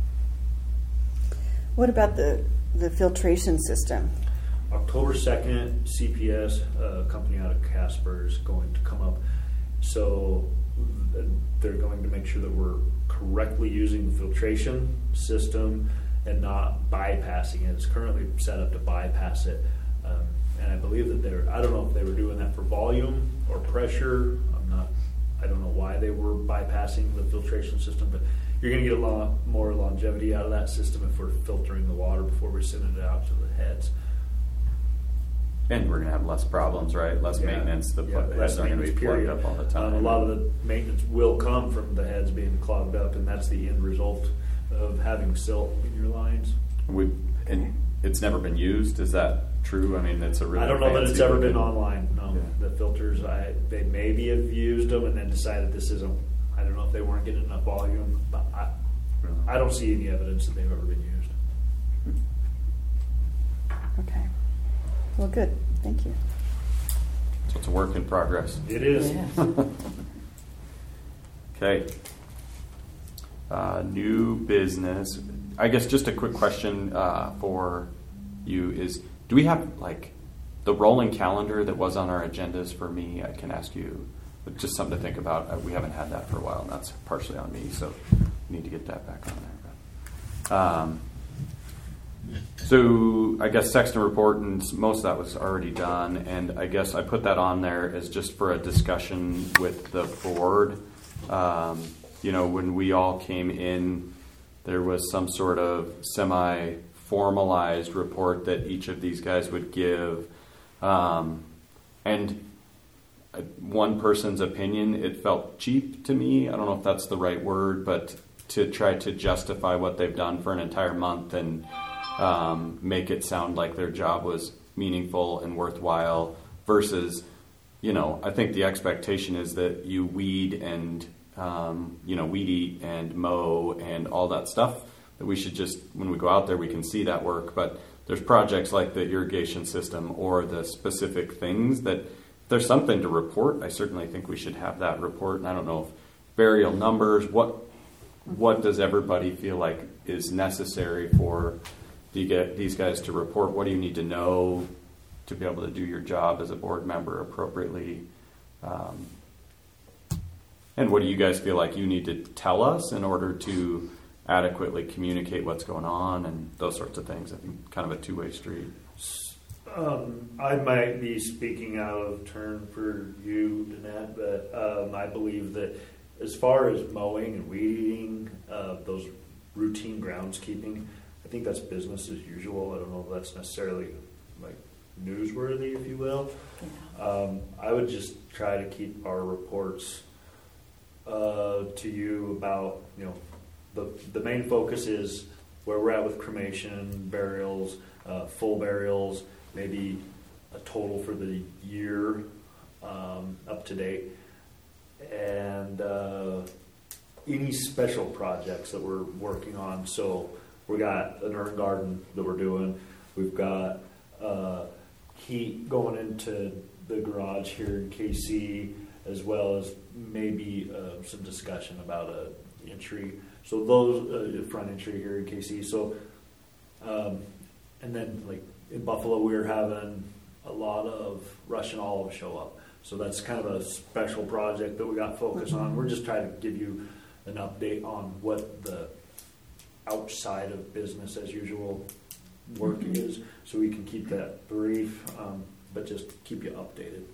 Speaker 5: What about the filtration system?
Speaker 8: October 2nd, CPS, a company out of Casper, is going to come up. So they're going to make sure that we're correctly using the filtration system and not bypassing it. It's currently set up to bypass it. And I believe that I don't know if they were doing that for volume or pressure. I don't know why they were bypassing the filtration system, but you're going to get a lot more longevity out of that system if we're filtering the water before we're sending it out to the heads.
Speaker 2: And we're going to have less problems, right? Less maintenance. The heads are going to be plugged up all the time.
Speaker 8: A lot of the maintenance will come from the heads being clogged up, and that's the end result of having silt in your lines.
Speaker 2: And it's never been used. Is that true? I mean, it's a really
Speaker 8: I don't know that it's ever been
Speaker 2: looking-
Speaker 8: online. No,
Speaker 2: Yeah.
Speaker 8: the filters, they maybe have used them and then decided this isn't. I don't know if they weren't getting enough volume, but I don't see any evidence that they've ever been used.
Speaker 5: Okay. Well, good. Thank you.
Speaker 2: So it's a work in progress.
Speaker 8: It is.
Speaker 4: Yeah.
Speaker 2: Okay. New business. I guess just a quick question for you is, do we have like the rolling calendar that was on our agendas for me? I can ask you, but just something to think about. We haven't had that for a while, and that's partially on me, so we need to get that back on there. So I guess Sexton report, and most of that was already done, and I guess I put that on there as just for a discussion with the board. When we all came in, there was some sort of semi-formalized report that each of these guys would give. And one person's opinion, it felt cheap to me. I don't know if that's the right word, but to try to justify what they've done for an entire month and make it sound like their job was meaningful and worthwhile versus, I think the expectation is that you weed and weed eat and mow and all that stuff, that we should just, when we go out there, we can see that work. But there's projects like the irrigation system or the specific things that if there's something to report, I certainly think we should have that report. And I don't know if burial numbers, what does everybody feel like is necessary for these guys to report? What do you need to know to be able to do your job as a board member appropriately? And what do you guys feel like you need to tell us in order to adequately communicate what's going on and those sorts of things? I think kind of a two-way street.
Speaker 8: I might be speaking out of turn for you, Danette, but I believe that as far as mowing and weed eating, those routine groundskeeping, I think that's business as usual. I don't know if that's necessarily like newsworthy, if you will. I would just try to keep our reports to you about the main focus is where we're at with cremation, burials, full burials, maybe a total for the year up to date, and any special projects that we're working on. So we got an urn garden that we're doing. We've got heat going into the garage here in KC, as well as maybe some discussion about a entry. So those front entry here in KC. So and then like in Buffalo, we're having a lot of Russian olive show up. So that's kind of a special project that we got focused on. We're just trying to give you an update on what the outside of business as usual work is, so we can keep that brief, but just keep you updated.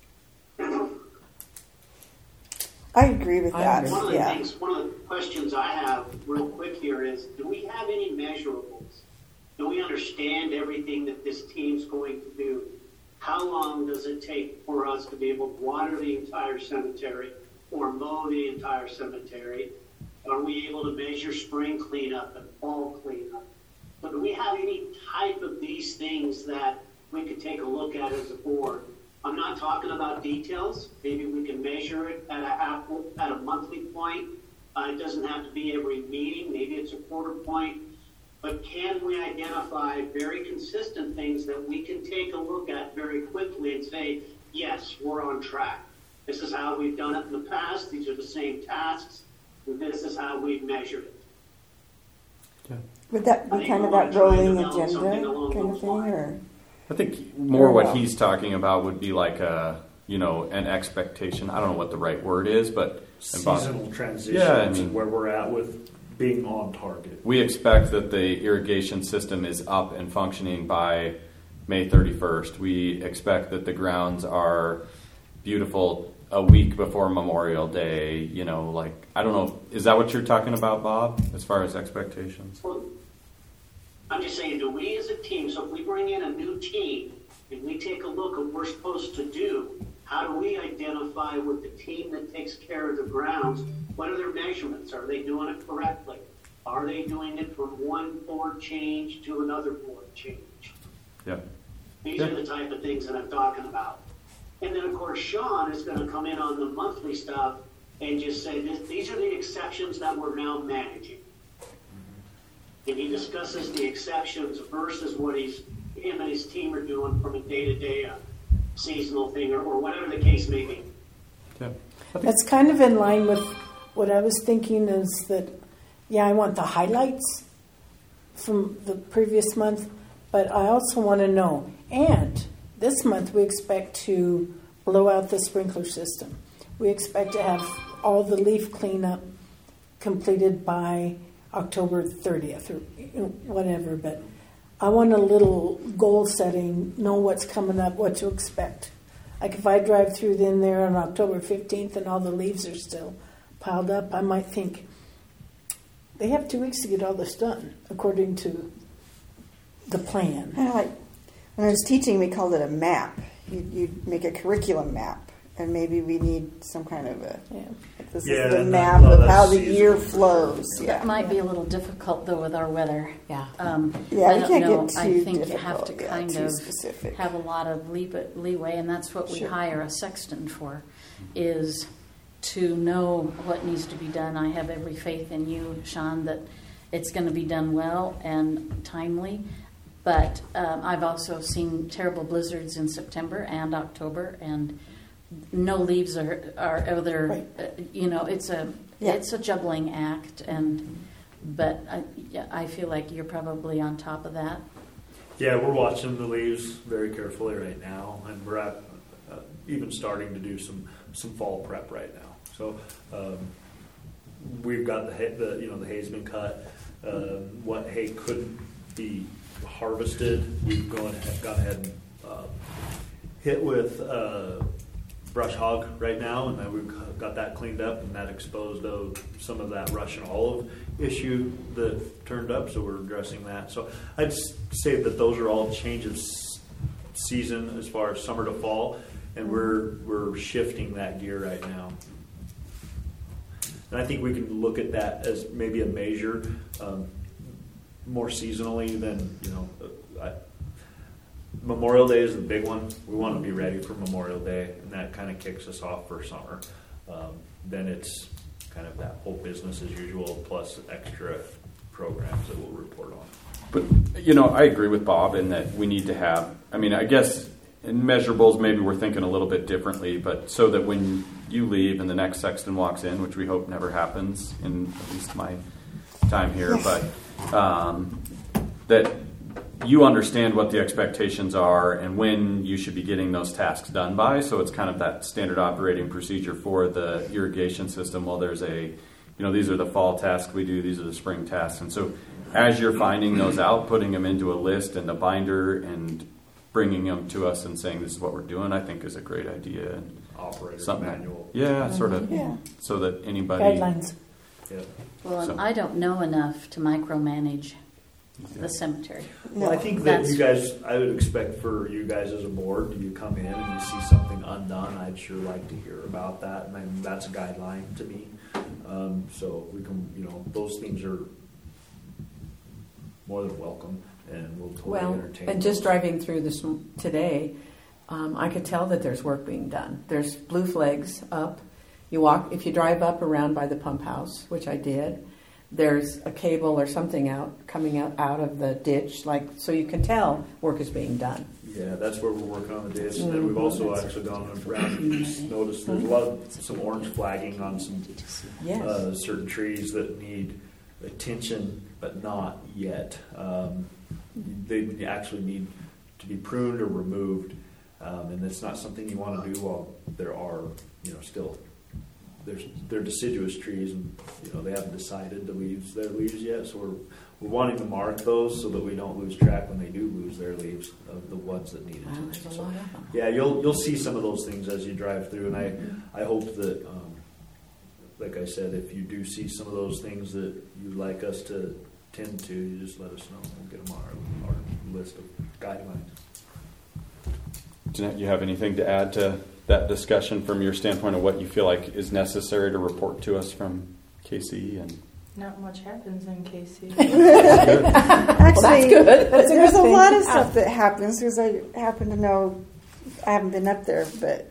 Speaker 5: I agree with that.
Speaker 1: One of the questions I have real quick here is, do we have any measurables? Do we understand everything that this team's going to do? How long does it take for us to be able to water the entire cemetery or mow the entire cemetery? Are we able to measure spring cleanup and fall cleanup? So do we have any type of these things that we could take a look at as a board? I'm not talking about details. Maybe we can measure it at a monthly point. It doesn't have to be every meeting. Maybe it's a quarter point. But can we identify very consistent things that we can take a look at very quickly and say, yes, we're on track. This is how we've done it in the past. These are the same tasks. And this is how we've measured it.
Speaker 2: Yeah.
Speaker 5: Would that be kind of that rolling agenda kind of thing? Or?
Speaker 2: I think more what he's talking about would be like a, an expectation. I don't know what the right word is, but
Speaker 8: seasonal transition, where we're at with being on target.
Speaker 2: We expect that the irrigation system is up and functioning by May 31st. We expect that the grounds are beautiful a week before Memorial Day. I don't know. Is that what you're talking about, Bob, as far as expectations?
Speaker 1: Well, I'm just saying, do we as a team, so if we bring in a new team and we take a look at what we're supposed to do, how do we identify with the team that takes care of the grounds? What are their measurements? Are they doing it correctly? Are they doing it from one board change to another board change?
Speaker 2: Yeah.
Speaker 1: These are the type of things that I'm talking about. And then, of course, Sean is going to come in on the monthly stuff and just say, these are the exceptions that we're now managing. And he discusses the exceptions versus what him and his team are doing from a day-to-day seasonal thing or whatever the case may be.
Speaker 2: Yeah.
Speaker 3: That's kind of in line with what I was thinking is that, I want the highlights from the previous month, but I also want to know, and this month we expect to blow out the sprinkler system. We expect to have all the leaf cleanup completed by October 30th or whatever, but I want a little goal setting, know what's coming up, what to expect. Like if I drive through in there on October 15th and all the leaves are still piled up, I might think, they have 2 weeks to get all this done, according to the plan.
Speaker 5: Kind of like when I was teaching, we called it a map. You'd make a curriculum map. And maybe we need some kind of this is the map of how the year flows.
Speaker 6: That might be a little difficult, though, with our weather.
Speaker 4: Yeah.
Speaker 6: I don't
Speaker 5: know.
Speaker 6: I think you have to kind of
Speaker 5: specific.
Speaker 6: have a lot of leeway, and that's what we hire a sexton for, is to know what needs to be done. I have every faith in you, Sean, that it's going to be done well and timely. But I've also seen terrible blizzards in September and October, and no leaves are other.
Speaker 3: Right.
Speaker 6: It's a juggling act, but I feel like you're probably on top of that.
Speaker 8: Yeah, we're watching the leaves very carefully right now, and we're at even starting to do some fall prep right now. So we've got the hay's been cut. What hay couldn't be harvested, we've gone ahead and hit with brush hog right now, and then we've got that cleaned up, and that exposed some of that Russian olive issue that turned up, so we're addressing that. So I'd say that those are all change of season as far as summer to fall, and we're shifting that gear right now. And I think we can look at that as maybe a measure more seasonally than, Memorial Day is the big one. We want to be ready for Memorial Day, and that kind of kicks us off for summer. Then it's kind of that whole business as usual plus extra programs that we'll report on.
Speaker 2: But, I agree with Bob in that we need to have, I guess in measurables, maybe we're thinking a little bit differently, but so that when you leave and the next sexton walks in, which we hope never happens in at least my time here, but that you understand what the expectations are and when you should be getting those tasks done by. So it's kind of that standard operating procedure for the irrigation system. Well, there's these are the fall tasks we do, these are the spring tasks. And so as you're finding those out, putting them into a list and a binder and bringing them to us and saying this is what we're doing, I think is a great idea. And
Speaker 8: operator manual.
Speaker 2: So that anybody...
Speaker 3: Guidelines.
Speaker 8: Yeah.
Speaker 6: Well, and I don't know enough to micromanage the cemetery.
Speaker 8: Well, I think that you guys, I would expect for you guys as a board, you come in and you see something undone, I'd sure like to hear about that. And that's a guideline to me. So we can, those things are more than welcome, and we'll totally entertain.
Speaker 4: And just driving through this today, I could tell that there's work being done. There's blue flags up. If you drive up around by the pump house, which I did, there's a cable or something coming out of the ditch, so you can tell work is being done.
Speaker 8: Yeah, that's where we're working on the ditch. And then we've also actually gone around and noticed there's some orange flagging on some certain trees that need attention, but not yet. They actually need to be pruned or removed, and it's not something you want to do while there are, still they're deciduous trees, and they haven't decided to leave their leaves yet. So we're wanting to mark those so that we don't lose track when they do lose their leaves of the ones that need attention. So, yeah, you'll see some of those things as you drive through, and I hope that, like I said, if you do see some of those things that you'd like us to tend to, you just let us know. We'll get them on our list of guidelines.
Speaker 2: Jeanette, you have anything to add to that discussion from your standpoint of what you feel like is necessary to report to us from KC? And
Speaker 9: not much happens in KC.
Speaker 5: Actually,
Speaker 4: that's good.
Speaker 5: There's a lot of stuff that happens because I happen to know, I haven't been up there, but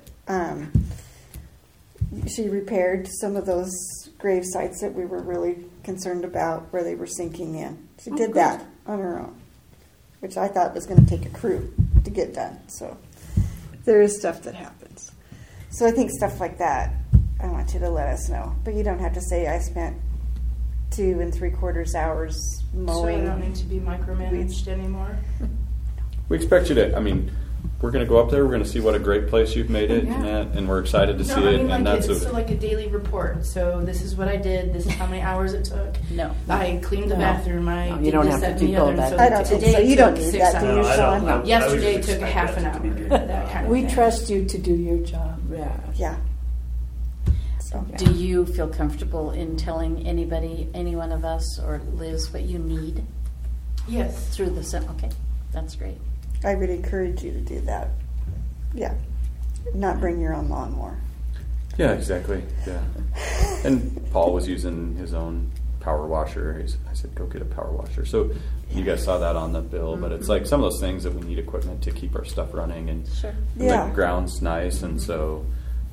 Speaker 5: she repaired some of those grave sites that we were really concerned about where they were sinking in. She did that on her own, which I thought was going to take a crew to get done. So there is stuff that happens. So I think stuff like that, I want you to let us know. But you don't have to say I spent 2 3/4 hours mowing.
Speaker 9: So I don't need to be micromanaged anymore?
Speaker 2: We expect you to, we're going to go up there. We're going to see what a great place you've made it, and we're excited to see it. And that's
Speaker 9: like a daily report. So this is what I did. This is how many hours it took.
Speaker 6: No,
Speaker 9: I cleaned the bathroom. I
Speaker 4: you don't have to do all that.
Speaker 5: I don't think so. You don't need that, do you, Sean?
Speaker 9: Yesterday took a half an hour. That kind of
Speaker 3: We
Speaker 9: thing.
Speaker 3: trust you to do your job.
Speaker 5: Yeah. So.
Speaker 6: Do you feel comfortable in telling anybody, any one of us, or Liz, what you need?
Speaker 9: Yes.
Speaker 6: Through the okay, that's great.
Speaker 5: I would encourage you to do that. Yeah. Not bring your own lawnmower.
Speaker 2: Yeah, exactly. Yeah. And Paul was using his own power washer. I said, go get a power washer. So you guys saw that on the bill, but it's like some of those things that we need equipment to keep our stuff running, and the ground's nice. And so,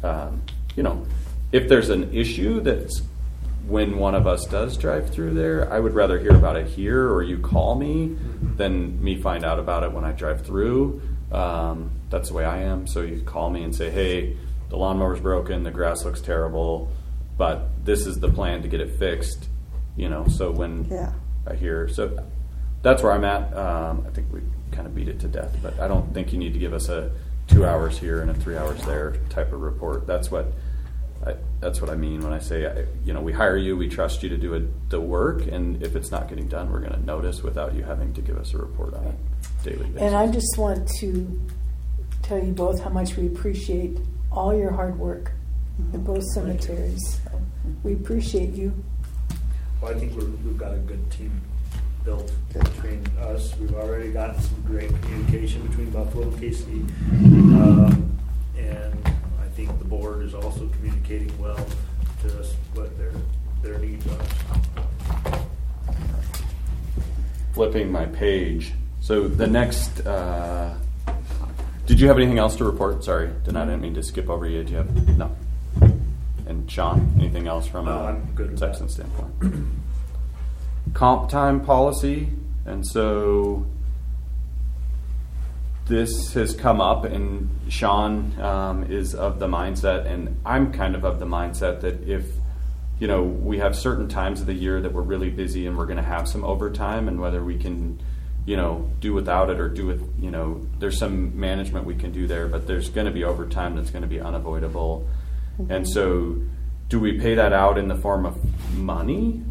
Speaker 2: if there's an issue that's when one of us does drive through there, I would rather hear about it here or you call me than me find out about it when I drive through. That's the way I am. So you call me and say, hey, the lawnmower's broken, the grass looks terrible, but this is the plan to get it fixed. So when I hear, so that's where I'm at. I think we kind of beat it to death, but I don't think you need to give us a 2 hours here and a 3 hours there type of report. That's what I mean when I say, we hire you, we trust you to do the work, and if it's not getting done, we're going to notice without you having to give us a report on a daily basis.
Speaker 3: And I just want to tell you both how much we appreciate all your hard work in both cemeteries. So we appreciate you.
Speaker 8: Well, I think we've got a good team built between us. We've already gotten some great communication between Buffalo and KC, and I think the board is also communicating well to us what their needs are.
Speaker 2: Flipping my page. So the next, did you have anything else to report? Sorry, I didn't mean to skip over you. Do you have? No. And Sean, anything else from
Speaker 8: I'm good
Speaker 2: a
Speaker 8: with
Speaker 2: Texan standpoint? Comp time policy, and so this has come up, and Sean is of the mindset, and I'm kind of the mindset that if we have certain times of the year that we're really busy and we're going to have some overtime, and whether we can do without it or do with there's some management we can do there, but there's going to be overtime that's going to be unavoidable. Mm-hmm. And so do we pay that out in the form of money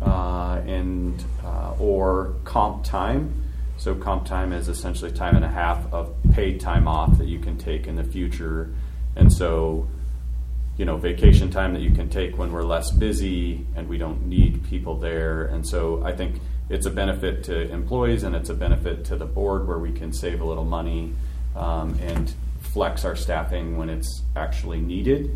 Speaker 2: or comp time? So comp time is essentially time and a half of paid time off that you can take in the future. And so, vacation time that you can take when we're less busy and we don't need people there. And so I think it's a benefit to employees and it's a benefit to the board where we can save a little money and flex our staffing when it's actually needed.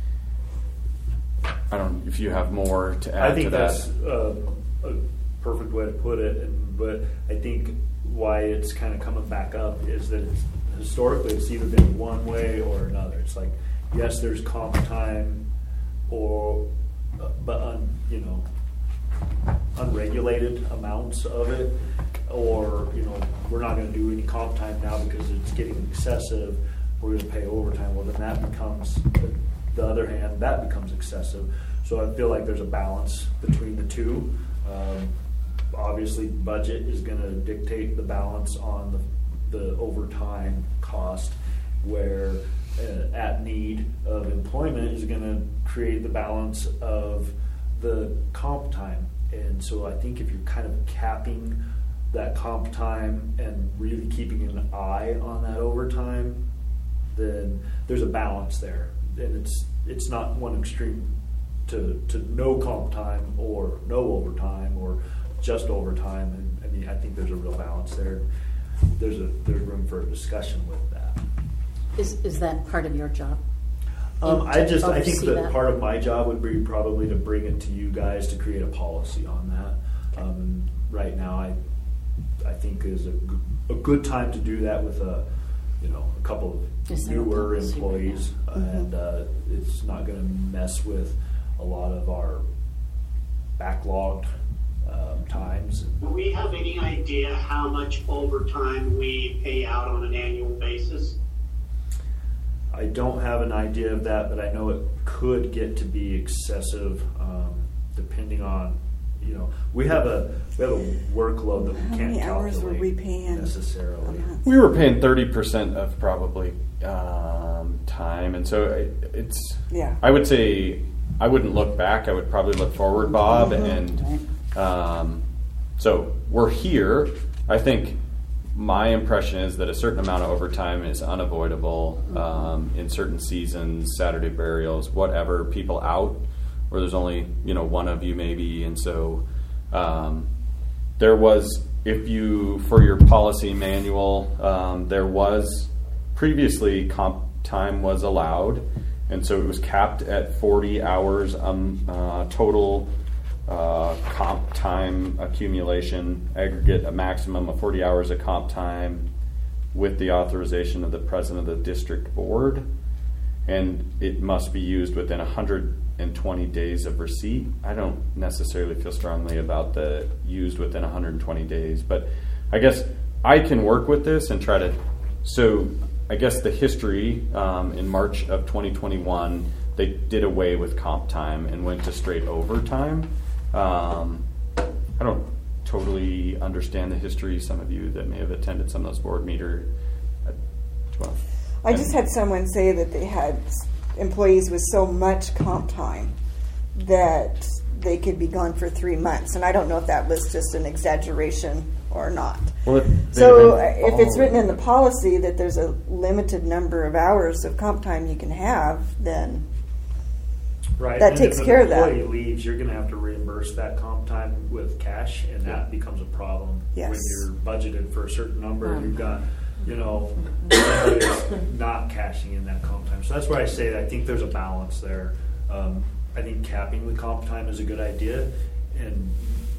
Speaker 2: I don't know if you have more to add to that.
Speaker 8: I think that's a perfect way to put it, but I think why it's kind of coming back up is that historically it's either been one way or another. It's like, yes, there's comp time, but unregulated amounts of it, or we're not going to do any comp time now because it's getting excessive. We're going to pay overtime. Well, then that becomes, the other hand, that becomes excessive. So I feel like there's a balance between the two. Obviously, budget is going to dictate the balance on the overtime cost, where at need of employment is going to create the balance of the comp time. And so I think if you're kind of capping that comp time and really keeping an eye on that overtime, then there's a balance there. And it's not one extreme to no comp time or no overtime or just overtime. And I mean, I think there's a real balance there. There's room for a discussion with that.
Speaker 6: Is that part of your job?
Speaker 8: I think that part of my job would be probably to bring it to you guys to create a policy on that. Right now, I think is a good time to do that with a couple of newer employees, and it's not going to mess with a lot of our backlogged times.
Speaker 1: Do we have any idea how much overtime we pay out on an annual basis?
Speaker 8: I don't have an idea of that, but I know it could get to be excessive, depending on, we have a workload that we can't calculate.
Speaker 5: How many hours were we paying
Speaker 8: necessarily?
Speaker 2: We were paying 30% of probably time, and so it's.
Speaker 5: Yeah.
Speaker 2: I would say I wouldn't look back. I would probably look forward, Bob, and so we're here. I think. My impression is that a certain amount of overtime is unavoidable in certain seasons, Saturday burials, whatever, people out, where there's only, one of you maybe. And so there was, for your policy manual, there was previously comp time was allowed. And so it was capped at 40 hours total comp time accumulation, aggregate a maximum of 40 hours of comp time with the authorization of the president of the district board, and it must be used within 120 days of receipt. I don't necessarily feel strongly about the used within 120 days, but I guess I can work with this and try to. So I guess the history in March of 2021, they did away with comp time and went to straight overtime. I don't totally understand the history. Some of you that may have attended some of those board meetings.
Speaker 5: I just had someone say that they had employees with so much comp time that they could be gone for 3 months. And I don't know if that was just an exaggeration or not.
Speaker 2: Well,
Speaker 5: so if it's written in the policy that there's a limited number of hours of comp time you can have, then...
Speaker 8: Right.
Speaker 5: That takes care of that.
Speaker 8: If an employee leaves, you're going to have to reimburse that comp time with cash, and that becomes a problem.
Speaker 5: Yes.
Speaker 8: When you're budgeted for a certain number, and you've got, somebody's not cashing in that comp time. So that's why I say that I think there's a balance there. I think capping the comp time is a good idea, and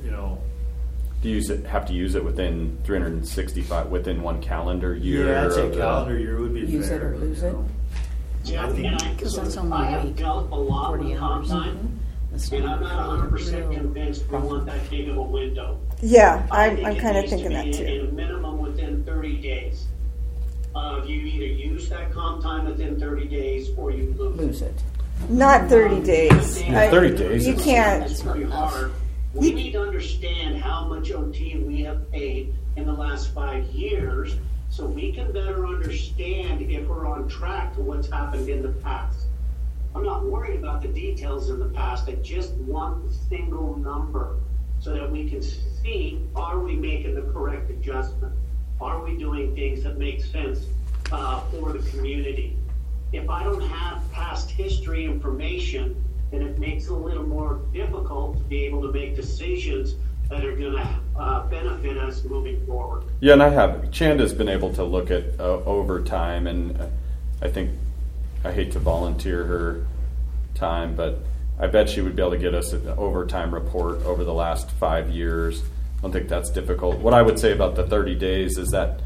Speaker 2: Do you have to use it within 365 within one calendar year?
Speaker 8: Yeah, I'd say calendar year would be
Speaker 4: Use
Speaker 8: fair.
Speaker 4: it or lose it.
Speaker 1: Yeah,
Speaker 6: Because that's only
Speaker 1: I have
Speaker 6: like
Speaker 1: dealt a lot
Speaker 6: 40
Speaker 1: with comp
Speaker 6: hours.
Speaker 1: time,
Speaker 6: That's
Speaker 1: and I'm
Speaker 6: not
Speaker 1: not 100%
Speaker 6: real
Speaker 1: convinced we want that big of a window.
Speaker 5: Yeah,
Speaker 1: I
Speaker 5: I'm
Speaker 1: think it
Speaker 5: kind of
Speaker 1: needs to
Speaker 5: thinking that
Speaker 1: be
Speaker 5: too.
Speaker 1: In a minimum within 30 days. You either use that comp time within 30 days or you lose it.
Speaker 5: Not 30 days.
Speaker 2: Yeah, 30 days
Speaker 5: You
Speaker 2: is-
Speaker 5: can't.
Speaker 1: It's pretty hard. We need to understand how much OT we have paid in the last 5 years so we can better understand if we're on track to what's happened in the past. I'm not worried about the details in the past. I just want the single number so that we can see, are we making the correct adjustment? Are we doing things that make sense for the community? If I don't have past history information, then it makes it a little more difficult to be able to make decisions that are going to benefit us moving forward.
Speaker 2: Yeah, and Chanda's been able to look at overtime, and I think, I hate to volunteer her time, but I bet she would be able to get us an overtime report over the last 5 years. I don't think that's difficult. What I would say about the 30 days is that,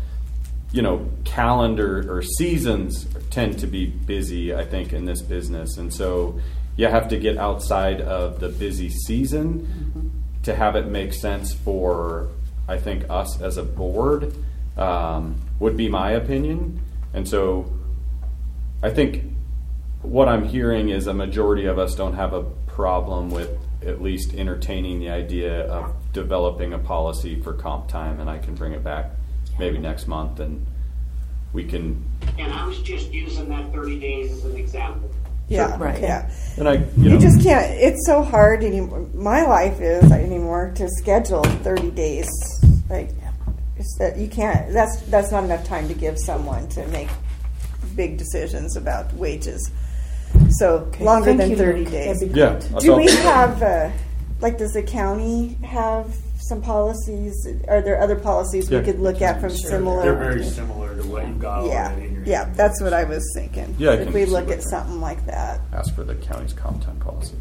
Speaker 2: calendar or seasons tend to be busy, I think, in this business. And so you have to get outside of the busy season to have it make sense for, I think, us as a board, would be my opinion. And so I think what I'm hearing is a majority of us don't have a problem with at least entertaining the idea of developing a policy for comp time, and I can bring it back maybe next month, and we can.
Speaker 1: And I was just using that 30 days as an example.
Speaker 5: Yeah,
Speaker 4: Right.
Speaker 5: yeah.
Speaker 2: And
Speaker 5: You just can't. It's so hard anymore. My life is anymore to schedule 30 days. Like, it's that you can't. That's not enough time to give someone to make big decisions about wages. So longer
Speaker 3: Thank
Speaker 5: than
Speaker 3: you,
Speaker 5: 30
Speaker 3: Luke.
Speaker 5: days.
Speaker 3: That'd be
Speaker 2: Yeah.
Speaker 3: great.
Speaker 5: Do we have, does the county have some policies? Are there other policies
Speaker 2: Yeah.
Speaker 5: we could look at from similar?
Speaker 8: They're very similar to what you've got
Speaker 5: Yeah,
Speaker 8: already in your
Speaker 5: yeah,
Speaker 8: handbook.
Speaker 5: that's what I was thinking.
Speaker 2: Yeah, I
Speaker 5: If
Speaker 2: can
Speaker 5: we
Speaker 2: see
Speaker 5: look
Speaker 2: what
Speaker 5: at
Speaker 2: they're-
Speaker 5: something like that.
Speaker 2: ask for the county's comp time policy.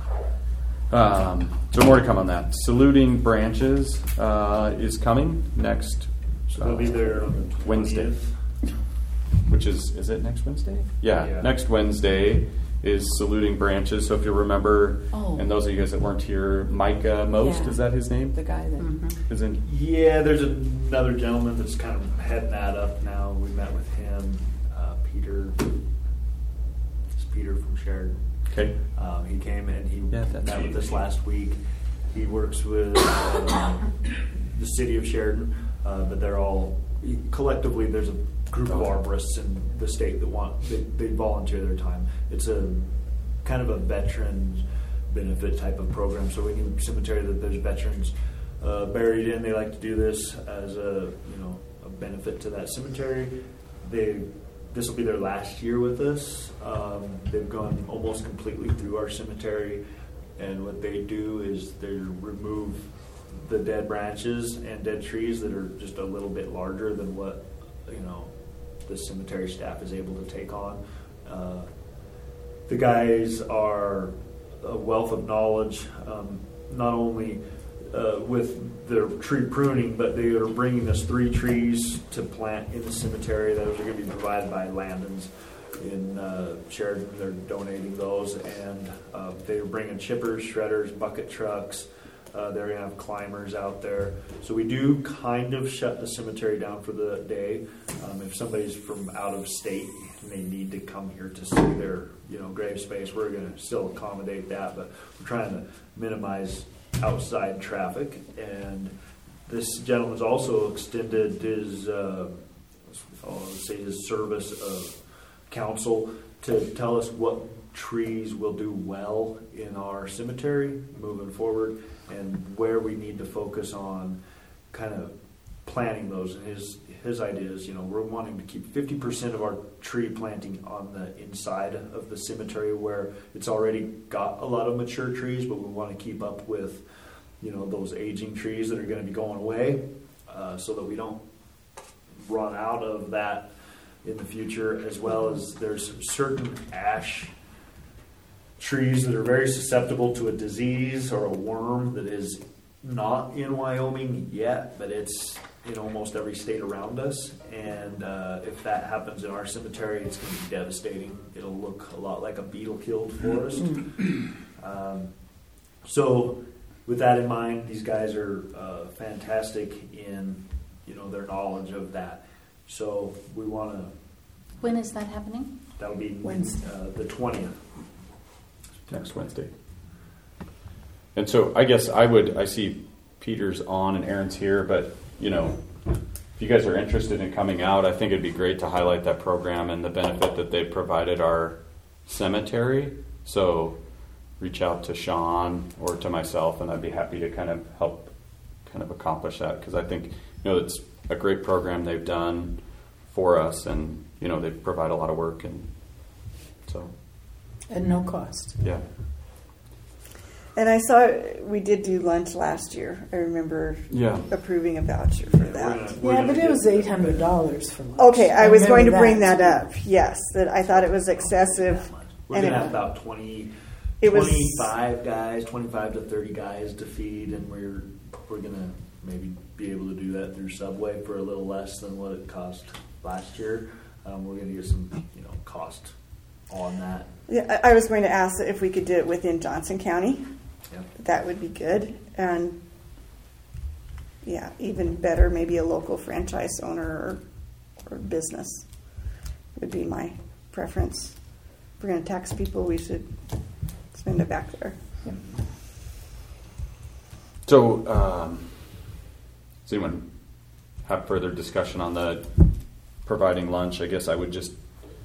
Speaker 2: So more to come on that. Saluting branches is coming next.
Speaker 8: So they'll be there on the 20th.
Speaker 2: Wednesday. Which is it next Wednesday? Yeah,
Speaker 8: Yeah.
Speaker 2: next Wednesday is saluting branches. So if you remember, and those of you guys that weren't here, Micah Most,
Speaker 4: Yeah.
Speaker 2: is that his name?
Speaker 4: The guy that
Speaker 2: Is in.
Speaker 8: Yeah, there's another gentleman that's kind of heading that up now. We met with him, Peter. It's Peter from Sheridan.
Speaker 2: Okay.
Speaker 8: He came and he
Speaker 2: Yeah, that's
Speaker 8: met
Speaker 2: you.
Speaker 8: with us last week. He works with the city of Sheridan, but they're all collectively. There's a group of arborists in the state that they volunteer their time. It's a kind of a veteran benefit type of program. So any cemetery that there's veterans buried in, they like to do this as a benefit to that cemetery. This will be their last year with us. They've gone almost completely through our cemetery, and what they do is they remove the dead branches and dead trees that are just a little bit larger than what the cemetery staff is able to take on. The guys are a wealth of knowledge, not only with their tree pruning, but they are bringing us 3 trees to plant in the cemetery. Those are going to be provided by Landon's in Sheridan. They're donating those, and they're bringing chippers, shredders, bucket trucks. They're going to have climbers out there. So we do kind of shut the cemetery down for the day. If somebody's from out of state and they need to come here to see their grave space, we're going to still accommodate that, but we're trying to minimize outside traffic. And this gentleman's also extended his his service of counsel to tell us what trees will do well in our cemetery moving forward, and where we need to focus on kind of planting those. And his idea is, we're wanting to keep 50% of our tree planting on the inside of the cemetery where it's already got a lot of mature trees, but we want to keep up with, those aging trees that are going to be going away, so that we don't run out of that in the future, as well as there's certain ash trees that are very susceptible to a disease or a worm that is not in Wyoming yet, but it's in almost every state around us. And if that happens in our cemetery, it's going to be devastating. It'll look a lot like a beetle-killed forest. So with that in mind, these guys are fantastic in their knowledge of that. So we want to.
Speaker 6: When is that happening?
Speaker 8: That'll be
Speaker 3: Wednesday.
Speaker 8: The 20th.
Speaker 2: Next Wednesday. And so I guess I see Peter's on and Aaron's here, but if you guys are interested in coming out, I think it'd be great to highlight that program and the benefit that they've provided our cemetery. So reach out to Sean or to myself, and I'd be happy to kind of help accomplish that, because I think it's a great program they've done for us, and they provide a lot of work, and so
Speaker 3: At no cost.
Speaker 2: yeah.
Speaker 5: And I saw we did do lunch last year. I remember approving a voucher for that.
Speaker 3: Yeah, but it was $800 for lunch.
Speaker 5: Okay, I was going to bring
Speaker 3: that.
Speaker 5: that up. Yes, that I thought it was excessive.
Speaker 8: We're going to have about 25 guys, 25 to 30 guys to feed, and we're going to maybe be able to do that through Subway for a little less than what it cost last year. We're going to get some, cost on that.
Speaker 5: Yeah, I was going to ask if we could do it within Johnson County.
Speaker 8: Yep.
Speaker 5: That would be good. And yeah, even better, maybe a local franchise owner or business would be my preference. If we're going to tax people, we should spend it back there.
Speaker 3: Yeah.
Speaker 2: So, does anyone have further discussion on the providing lunch? I guess I would just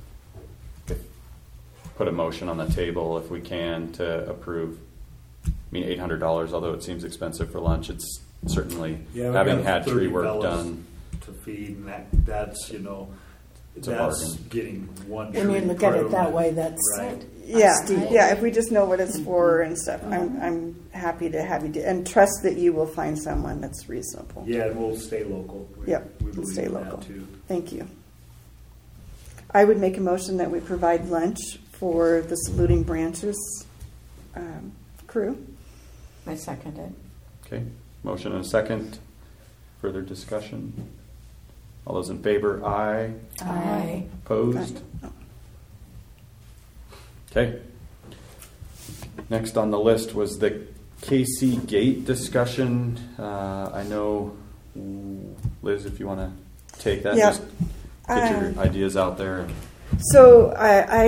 Speaker 2: put a motion on the table if we can to approve. $800, although it seems expensive for lunch, it's certainly, having had tree work done
Speaker 8: to feed, and that's
Speaker 2: it's a
Speaker 8: that's
Speaker 2: bargain.
Speaker 8: Getting one.
Speaker 3: When you look at it that way, that's
Speaker 8: right.
Speaker 5: Yeah, if we just know what it's for and stuff, I'm happy to have you do, and trust that you will find someone that's reasonable.
Speaker 8: Yeah, and we'll stay local. We
Speaker 5: we'll stay
Speaker 8: in that
Speaker 5: local.
Speaker 8: too.
Speaker 5: Thank you. I would make a motion that we provide lunch for the Saluting Branches crew.
Speaker 4: I second it.
Speaker 2: Okay, motion and a second. Further discussion? All those in favor, aye.
Speaker 4: Aye.
Speaker 2: Opposed? Okay. Next on the list was the KC Gate discussion. I know, Liz, if you want to take that, just get your ideas out there.
Speaker 5: So I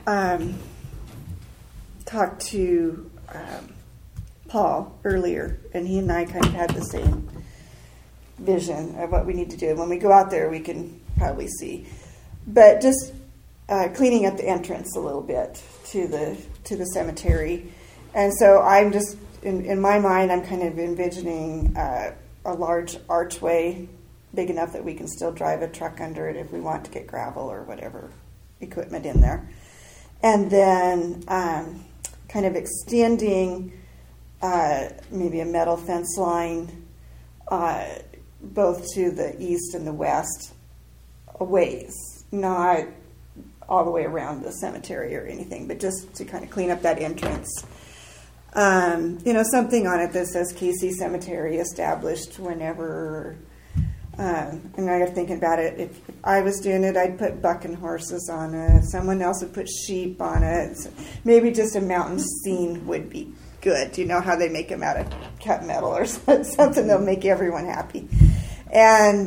Speaker 5: talked to Paul earlier, and he and I kind of had the same vision of what we need to do. When we go out there, we can probably see, but just cleaning up the entrance a little bit to the cemetery. And so I'm just in my mind, I'm kind of envisioning a large archway, big enough that we can still drive a truck under it if we want to get gravel or whatever equipment in there, and then kind of extending maybe a metal fence line both to the east and the west a ways, not all the way around the cemetery or anything, but just to kind of clean up that entrance. Something on it that says KC Cemetery established whenever. And I got thinking about it. If I was doing it, I'd put bucking horses on it. Someone else would put sheep on it. Maybe just a mountain scene would be good. You know how they make them out of cut metal or something that'll make everyone happy. And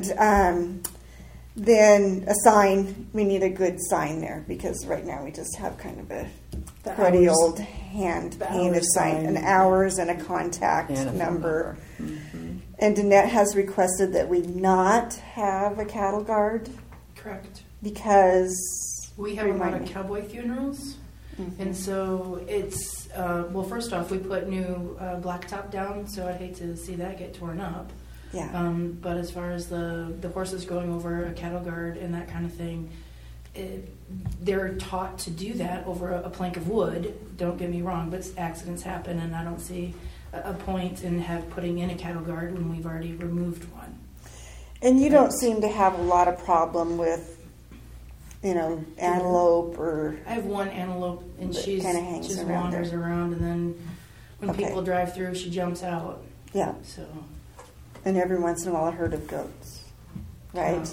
Speaker 5: then a sign. We need a good sign there, because right now we just have kind of a pretty old hand-painted sign. An hours and a contact number. Mm-hmm. And Danette has requested that we not have a cattle guard.
Speaker 9: Correct.
Speaker 5: Because
Speaker 9: we have a lot of cowboy funerals. Mm-hmm. And so it's, first off, we put new blacktop down, so I'd hate to see that get torn up.
Speaker 5: Yeah.
Speaker 9: But as far as the horses going over a cattle guard and that kind of thing, they're taught to do that over a plank of wood. Don't get me wrong, but accidents happen, and I don't see a point in putting in a cattle guard when we've already removed one.
Speaker 5: And you don't seem to have a lot of problem with antelope or.
Speaker 9: I have one antelope, and
Speaker 5: That
Speaker 9: she's
Speaker 5: kinda hangs
Speaker 9: just
Speaker 5: around
Speaker 9: wanders
Speaker 5: there.
Speaker 9: around, and then when
Speaker 5: Okay.
Speaker 9: people drive through, she jumps out.
Speaker 5: Yeah,
Speaker 9: So
Speaker 5: and every once in a while a herd of goats, right?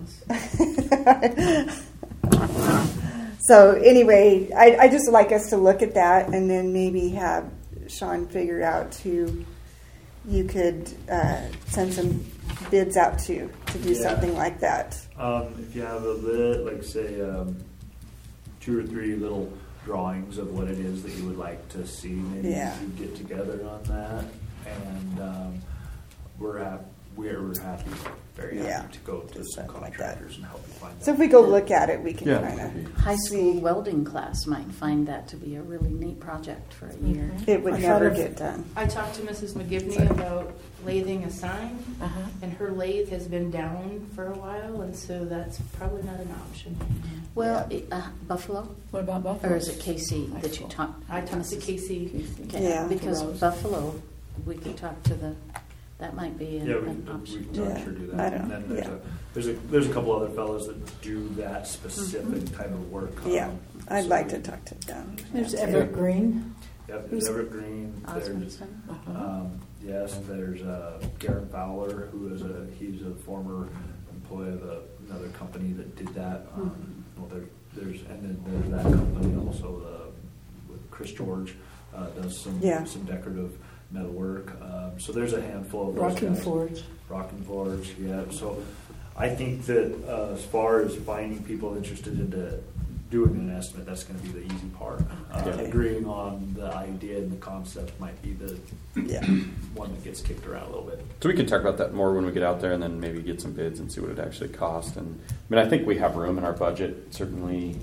Speaker 9: Cows.
Speaker 5: So anyway, I just like us to look at that and then maybe have Sean figure out who you could send some bids out to do
Speaker 8: Yeah.
Speaker 5: something like that.
Speaker 8: If you have a bit, like say, 2 or 3 little drawings of what it is that you would like to see, maybe
Speaker 5: Yeah.
Speaker 8: you get together on that, and we're happy, very happy
Speaker 5: Yeah.
Speaker 8: to go to some
Speaker 5: something like that.
Speaker 8: contractors and help you find that.
Speaker 5: So if we go look at it, we can
Speaker 2: Yeah.
Speaker 5: kind of.
Speaker 6: High school welding class might find that to be a really neat project for a year.
Speaker 5: It would
Speaker 3: I
Speaker 5: never
Speaker 3: thought of-
Speaker 5: get done.
Speaker 9: I talked to Mrs. McGivney about lathing a sign,
Speaker 4: Uh-huh.
Speaker 9: and her lathe has been down for a while, and so that's probably not an option.
Speaker 6: Well, Buffalo,
Speaker 4: What about Buffalo?
Speaker 6: or is it KC
Speaker 4: High
Speaker 6: that you
Speaker 4: school.
Speaker 6: talked?
Speaker 9: I talked to Casey.
Speaker 6: Okay,
Speaker 5: Yeah.
Speaker 6: because
Speaker 4: Rose.
Speaker 6: Buffalo, we could talk to that might be
Speaker 8: Yeah,
Speaker 6: an
Speaker 8: we
Speaker 6: option.
Speaker 8: can
Speaker 5: Yeah.
Speaker 8: sure do
Speaker 5: I
Speaker 8: that.
Speaker 5: don't-
Speaker 8: And then
Speaker 5: yeah.
Speaker 8: there's a couple other fellows that do that specific type of work.
Speaker 5: Yeah, I'd
Speaker 8: so-
Speaker 5: like to talk to them.
Speaker 3: There's Evergreen.
Speaker 8: Yep,
Speaker 3: Who's-
Speaker 8: there's Evergreen. There's,
Speaker 6: Osmondson.
Speaker 4: Uh-huh.
Speaker 8: yes, there's Garen Fowler, who is he's a former employee of another company that did that. Well, there's that company also with Chris George does some decorative metalwork. So there's a handful of those
Speaker 3: Rocking
Speaker 8: guys.
Speaker 3: Forge.
Speaker 8: Rocking Forge, yeah. So I think that as far as finding people interested in doing an estimate, that's going to be the easy part.
Speaker 5: Okay.
Speaker 8: Agreeing on the idea and the concept might be the
Speaker 5: Yeah.
Speaker 8: one that gets kicked around a little bit.
Speaker 2: So we can talk about that more when we get out there, and then maybe get some bids and see what it actually costs. And I think we have room in our budget, certainly.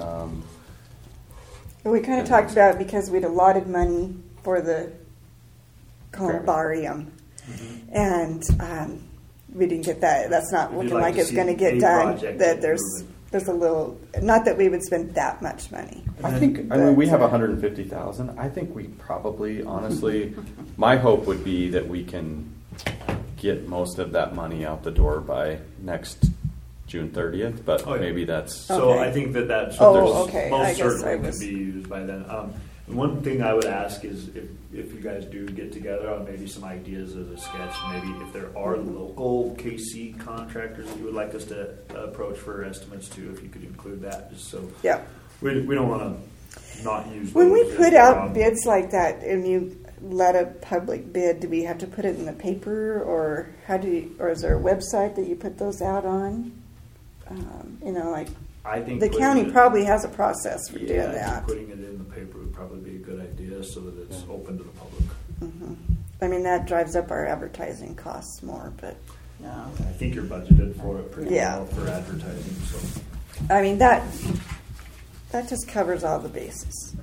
Speaker 5: We kind of talked about it because we'd allotted money for the columbarium, and we didn't get that. That's not
Speaker 8: If you'd
Speaker 5: looking
Speaker 8: like
Speaker 5: like
Speaker 8: to
Speaker 5: it's
Speaker 8: see
Speaker 5: going to get
Speaker 8: a
Speaker 5: done.
Speaker 8: project
Speaker 5: That
Speaker 8: get
Speaker 5: there's
Speaker 8: moving.
Speaker 5: a little, not that we would spend that much money.
Speaker 2: I think. I mean, we have 150,000. I think we probably, honestly, my hope would be that we can get most of that money out the door by next June 30th. But
Speaker 8: Oh, yeah.
Speaker 2: maybe that's.
Speaker 8: So
Speaker 5: Okay.
Speaker 8: I think that's
Speaker 5: Okay. I
Speaker 8: most
Speaker 5: guess I
Speaker 8: certainly
Speaker 5: was.
Speaker 8: could be used by then. And one thing I would ask is if you guys do get together on maybe some ideas as a sketch, maybe if there are local KC contractors that you would like us to approach for estimates too, if you could include that, just so
Speaker 5: Yeah.
Speaker 8: we don't want to not use.
Speaker 5: When we
Speaker 8: those
Speaker 5: put
Speaker 8: as,
Speaker 5: out bids like that, and you let a public bid, do we have to put it in the paper, or or is there a website that you put those out on? Like
Speaker 8: I think
Speaker 5: the
Speaker 8: putting
Speaker 5: county
Speaker 8: it-
Speaker 5: probably has a process for
Speaker 8: yeah,
Speaker 5: doing
Speaker 8: I think
Speaker 5: that.
Speaker 8: putting it in the paper would probably be a good idea, so that it's open to the public.
Speaker 5: I mean, that drives up our advertising costs more, but
Speaker 8: I think you're budgeted for it pretty
Speaker 5: Yeah.
Speaker 8: well for advertising. So.
Speaker 5: I mean that just covers all the bases.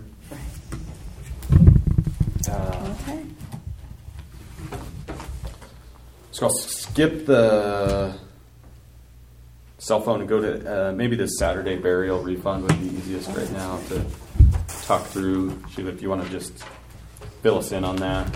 Speaker 5: Okay.
Speaker 2: So I'll skip the cell phone and go to maybe the Saturday burial refund would be easiest right now to talk through. Sheila, if you want to just fill us in on that.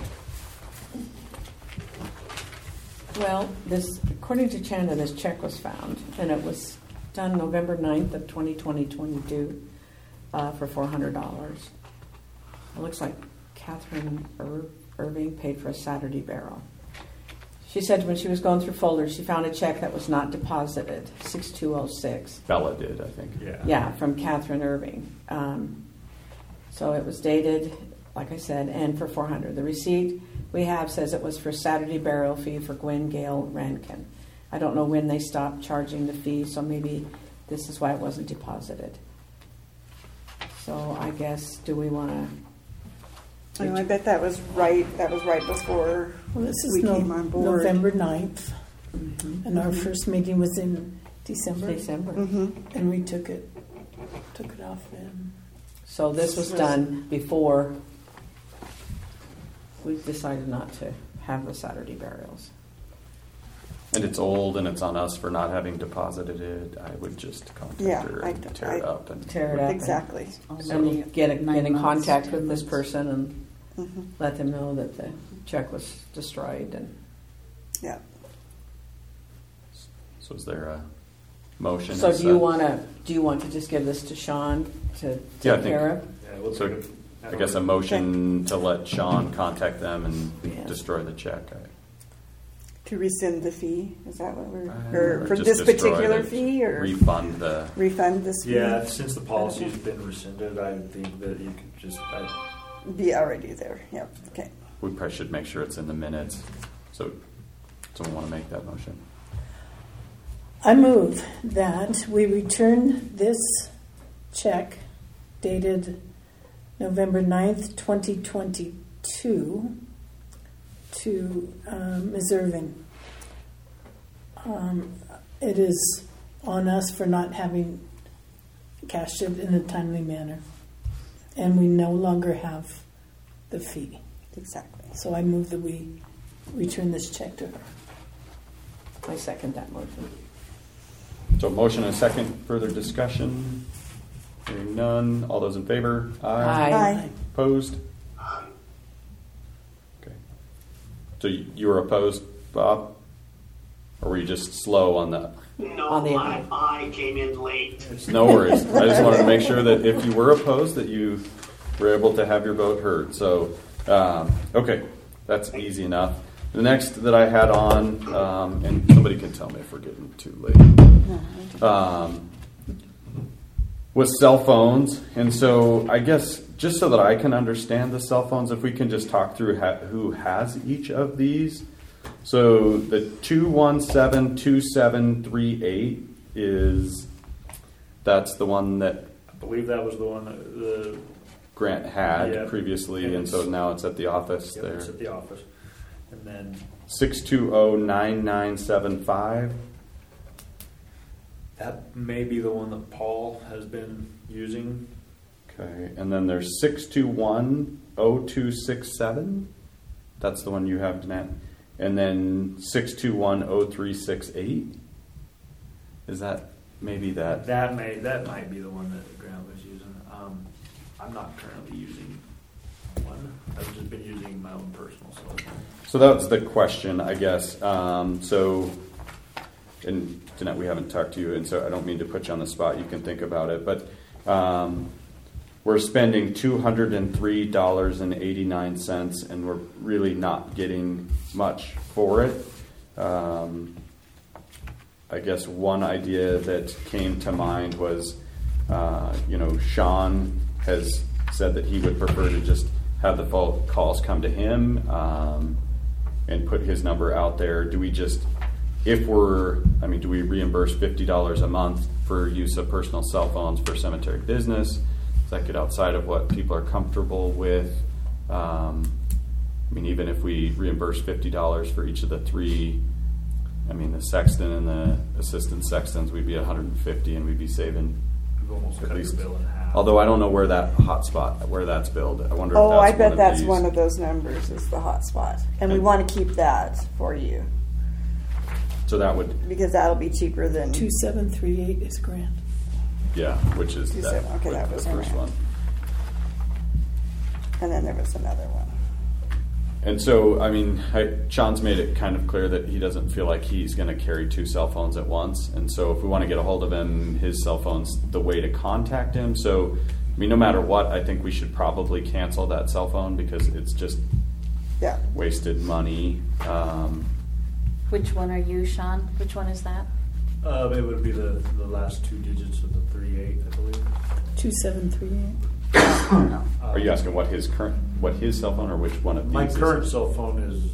Speaker 4: Well, according to Chanda, this check was found, and it was done November 9th of 2022 for $400. It looks like Catherine Irving paid for a Saturday burial. She said when she was going through folders, she found a check that was not deposited, 6206.
Speaker 2: Bella did, I think.
Speaker 4: Yeah, from Catherine Irving. So it was dated, like I said, and for $400. The receipt we have says it was for Saturday burial fee for Gwen Gale Rankin. I don't know when they stopped charging the fee, so maybe this is why it wasn't deposited. So I guess, do we want to?
Speaker 5: I bet that was right. That was right before
Speaker 3: Well, this is
Speaker 5: we came on board.
Speaker 3: November 9th, and our first meeting was in December, and we took it off then.
Speaker 4: So this was done before we decided not to have the Saturday burials.
Speaker 2: And it's old, and it's on us for not having deposited it. I would just contact her and tear it up. And
Speaker 4: Tear it up.
Speaker 5: Exactly.
Speaker 4: And get in
Speaker 6: 9
Speaker 4: contact
Speaker 6: months,
Speaker 4: with
Speaker 6: 10
Speaker 4: this
Speaker 6: months.
Speaker 4: person and let them know that the check was destroyed. And
Speaker 5: Yeah.
Speaker 2: So is there a motion.
Speaker 4: So
Speaker 2: is
Speaker 4: do you
Speaker 2: set.
Speaker 4: want to just give this to Sean to
Speaker 2: Yeah, I
Speaker 4: take
Speaker 2: think-
Speaker 4: care of?
Speaker 8: Yeah, we'll
Speaker 2: So,
Speaker 8: take it.
Speaker 2: I guess a motion to let Sean contact them and
Speaker 4: Yeah.
Speaker 2: destroy the check.
Speaker 5: To rescind the fee? Is that what we're,
Speaker 2: Or
Speaker 5: or for
Speaker 2: just
Speaker 5: this
Speaker 2: destroy
Speaker 5: particular
Speaker 2: the-
Speaker 5: fee, or
Speaker 2: refund the.
Speaker 5: refund this fee?
Speaker 8: Yeah, since the policy's been rescinded, I think that you could just,
Speaker 5: Be already there, yep, okay.
Speaker 2: We probably should make sure it's in the minutes. So, someone want to make that motion?
Speaker 3: I move that we return this check dated November 9th, 2022 to Ms. Irvin. It is on us for not having cashed it in a timely manner. And we no longer have the fee.
Speaker 5: Exactly.
Speaker 3: So I move that we return this check to her.
Speaker 4: I second that motion.
Speaker 2: So motion and a second, further discussion. Hearing none. All those in favor?
Speaker 4: Aye.
Speaker 5: Aye.
Speaker 2: Opposed? Okay. So you were opposed, Bob? Or were you just slow on that?
Speaker 1: No,
Speaker 4: On the
Speaker 1: my eye came in late.
Speaker 2: No worries. I just wanted to make sure that if you were opposed, that you were able to have your vote heard. So, okay, that's easy enough. The next that I had on, and somebody can tell me if we're getting too late, was cell phones. And so I guess just so that I can understand the cell phones, if we can just talk through who has each of these. So the 2172738 that's the one that
Speaker 8: I believe that was the one that the
Speaker 2: Grant had
Speaker 8: Yeah.
Speaker 2: previously, and so now it's at the office
Speaker 8: yeah,
Speaker 2: there.
Speaker 8: it's at the office. And then
Speaker 2: 6209975.
Speaker 8: that may be the one that Paul has been using.
Speaker 2: Okay, and then there's 6210267. That's the one you have, Danette. And then 6210368. Is that maybe that?
Speaker 8: That might be the one that Grant was using. I'm not currently using one. I've just been using my own personal cell phone.
Speaker 2: So that's the question, I guess. So, and Danette, we haven't talked to you, and so I don't mean to put you on the spot. You can think about it, but we're spending $203.89, and we're really not getting much for it. I guess one idea that came to mind was, Sean has said that he would prefer to just have the phone calls come to him and put his number out there. Do we just, do we reimburse $50 a month for use of personal cell phones for cemetery business? Does that get outside of what people are comfortable with? Even if we reimburse $50 for each of the three, the sexton and the assistant sextons, we'd be $150, and we'd be saving
Speaker 8: We've almost
Speaker 2: at
Speaker 8: cut
Speaker 2: least.
Speaker 8: your bill in half.
Speaker 2: Although I don't know where that hotspot, where that's billed. I wonder
Speaker 5: Oh, I
Speaker 2: if
Speaker 5: bet that's
Speaker 2: these.
Speaker 5: one of those numbers is the hotspot. And we want to keep that for you
Speaker 2: So that would,
Speaker 5: because that'll be cheaper than
Speaker 3: 2738 is Grant.
Speaker 2: yeah, which is
Speaker 5: You
Speaker 2: that,
Speaker 5: said, okay, that was
Speaker 2: the first
Speaker 5: Grant.
Speaker 2: one.
Speaker 5: And then there was another one.
Speaker 2: And so, Sean's made it kind of clear that he doesn't feel like he's going to carry two cell phones at once. And so if we want to get a hold of him, his cell phone's the way to contact him. So, no matter what, I think we should probably cancel that cell phone because it's just wasted money.
Speaker 6: Which one are you, Sean? Which one is that?
Speaker 8: It would be the last two digits of the 38, I believe.
Speaker 3: 2738.
Speaker 2: Are you asking what his cell phone or which one of these?
Speaker 8: My current cell phone is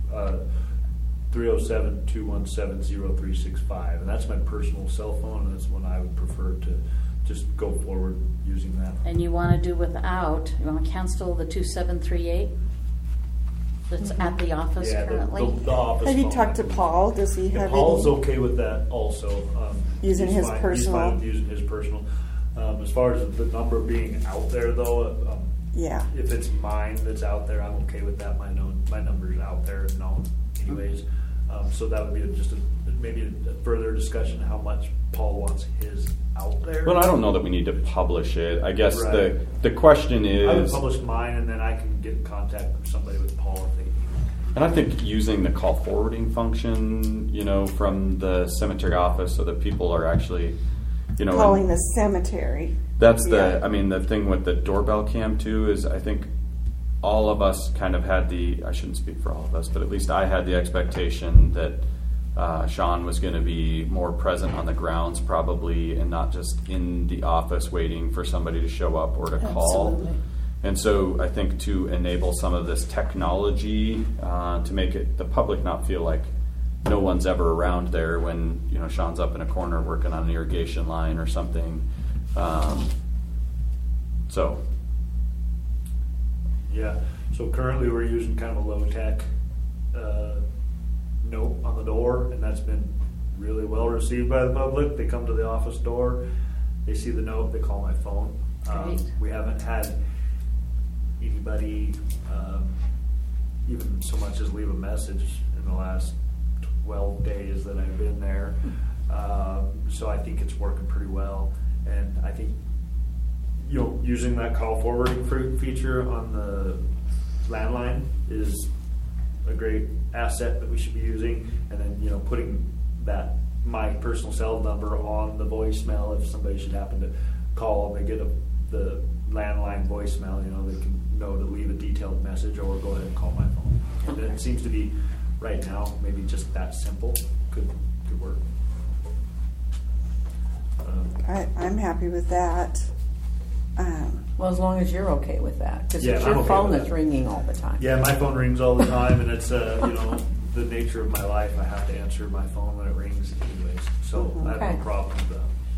Speaker 8: 307-217-0365, and that's my personal cell phone, and that's one I would prefer to just go forward using that.
Speaker 6: And you want to do without, you want to cancel the 2738 that's at the office
Speaker 8: Yeah,
Speaker 6: currently?
Speaker 8: the office
Speaker 5: Have you
Speaker 8: phone.
Speaker 5: talked to Paul? Does he have
Speaker 8: Paul's
Speaker 5: any?
Speaker 8: okay with that also.
Speaker 5: Using
Speaker 8: He's
Speaker 5: his
Speaker 8: fine.
Speaker 5: personal?
Speaker 8: He's fine with using his personal. As far as the number being out there, though,
Speaker 5: Yeah.
Speaker 8: if it's mine that's out there, I'm okay with that. My number's out there known anyways. So that would be maybe a further discussion how much Paul wants his out there.
Speaker 2: Well, I don't know that we need to publish it. I guess
Speaker 8: Right.
Speaker 2: the question
Speaker 8: I would
Speaker 2: is,
Speaker 8: publish mine, and then I can get in contact with somebody with Paul if they need.
Speaker 2: And I think using the call forwarding function, from the cemetery office so that people are actually,
Speaker 5: calling the cemetery.
Speaker 2: That's the thing with the doorbell cam too is I think all of us kind of had I shouldn't speak for all of us, but at least I had the expectation that Sean was going to be more present on the grounds probably and not just in the office waiting for somebody to show up or to call.
Speaker 3: Absolutely.
Speaker 2: And so I think to enable some of this technology to make the public not feel like no one's ever around there when Sean's up in a corner working on an irrigation line or something.
Speaker 8: Yeah. So currently we're using kind of a low tech note on the door, and that's been really well received by the public. They come to the office door, they see the note, they call my phone.
Speaker 6: Great.
Speaker 8: We haven't had anybody even so much as leave a message in the last 12 days that I've been there. So I think it's working pretty well, and I think using that call forwarding feature on the landline is a great asset that we should be using, and then putting my personal cell number on the voicemail if somebody should happen to call and they get the landline voicemail, they can know to leave a detailed message or go ahead and call my phone. And it seems to be right now maybe just that simple could work.
Speaker 5: I'm happy with that.
Speaker 4: Well, as long as you're okay with that, because
Speaker 8: Yeah,
Speaker 4: it's
Speaker 8: I'm
Speaker 4: your
Speaker 8: okay
Speaker 4: phone
Speaker 8: with
Speaker 4: that's
Speaker 8: that.
Speaker 4: ringing all the time.
Speaker 8: Yeah, my phone rings all the time, and it's the nature of my life. I have to answer my phone when it rings, anyways. So I have
Speaker 4: Okay.
Speaker 8: no problem with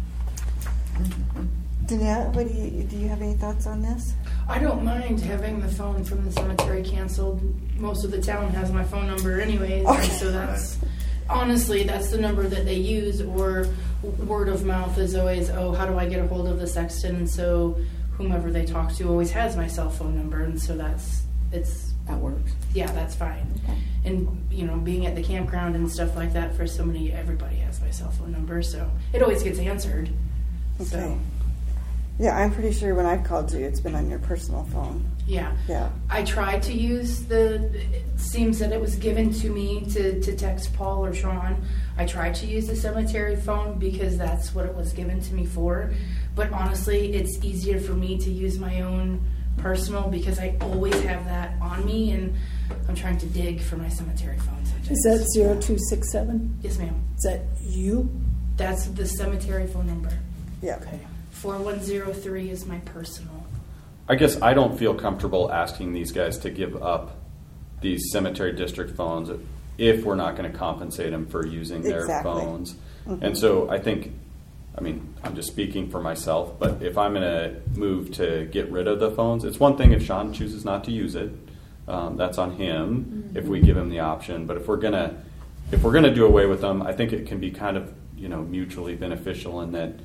Speaker 8: that.
Speaker 5: Danette, do you have any thoughts on this?
Speaker 9: I don't mind having the phone from the cemetery canceled. Most of the town has my phone number anyways,
Speaker 5: Okay.
Speaker 9: and so that's honestly that's the number that they use. Or word of mouth is always, how do I get a hold of the sexton? And so whomever they talk to always has my cell phone number, and so that works. Yeah, that's fine.
Speaker 4: Okay.
Speaker 9: And being at the campground and stuff like that, for so many, everybody has my cell phone number, so it always gets answered.
Speaker 5: Okay.
Speaker 9: So
Speaker 5: Yeah, I'm pretty sure when I've called you, it's been on your personal phone.
Speaker 9: yeah.
Speaker 5: Yeah.
Speaker 9: I tried to use it seems that it was given to me to text Paul or Sean. I tried to use the cemetery phone because that's what it was given to me for. But honestly, it's easier for me to use my own personal because I always have that on me, and I'm trying to dig for my cemetery phone sometimes.
Speaker 3: Is that 0267?
Speaker 9: Yes, ma'am.
Speaker 3: Is that you?
Speaker 9: That's the cemetery phone number.
Speaker 5: Yeah.
Speaker 3: Okay.
Speaker 9: 4103 is my personal.
Speaker 2: I guess I don't feel comfortable asking these guys to give up these cemetery district phones if we're not going to compensate them for using their
Speaker 5: Exactly.
Speaker 2: phones. And so I think, I'm just speaking for myself, but if I'm going to move to get rid of the phones, it's one thing if Sean chooses not to use it. That's on him if we give him the option. But if we're gonna do away with them, I think it can be kind of mutually beneficial in that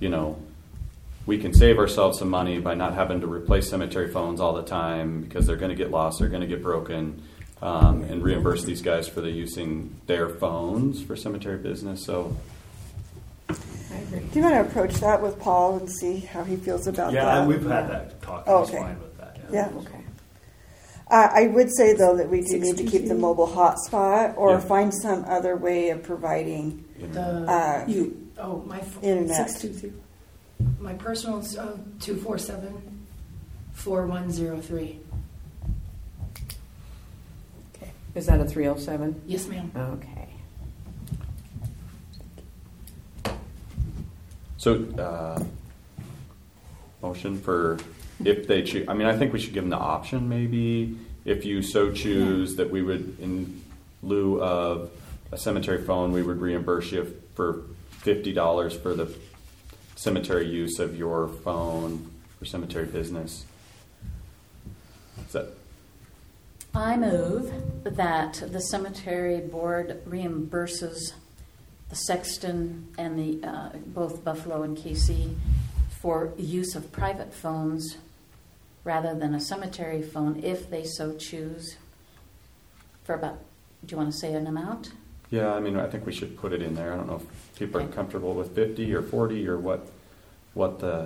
Speaker 2: we can save ourselves some money by not having to replace cemetery phones all the time because they're going to get lost, they're going to get broken, and reimburse these guys for using their phones for cemetery business. So
Speaker 4: I agree.
Speaker 5: Do you want to approach that with Paul and see how he feels about that?
Speaker 8: Yeah, we've had that talk.
Speaker 5: Oh,
Speaker 8: He's
Speaker 5: okay.
Speaker 8: fine with that.
Speaker 5: Yeah.
Speaker 4: Okay.
Speaker 5: I would say, though, that we do need to
Speaker 3: 62.
Speaker 5: keep the mobile hotspot or
Speaker 2: Yeah.
Speaker 5: find some other way of providing
Speaker 9: My
Speaker 5: internet.
Speaker 3: 623.
Speaker 9: my personal is 247-4103.
Speaker 3: Okay.
Speaker 4: Is that a 307?
Speaker 9: Yes, ma'am.
Speaker 4: Okay.
Speaker 2: So, motion for if they choose. I think we should give them the option, maybe, if you so choose, that we would, in lieu of a cemetery phone, we would reimburse you for $50 for the cemetery use of your phone for cemetery business. Is that?
Speaker 6: I move that the cemetery board reimburses the sexton and the both Buffalo and KC for use of private phones rather than a cemetery phone if they so choose for about, do you want to say an amount?
Speaker 2: Yeah, I think we should put it in there. I don't know if people are
Speaker 6: Okay.
Speaker 2: comfortable with 50 or 40 or what the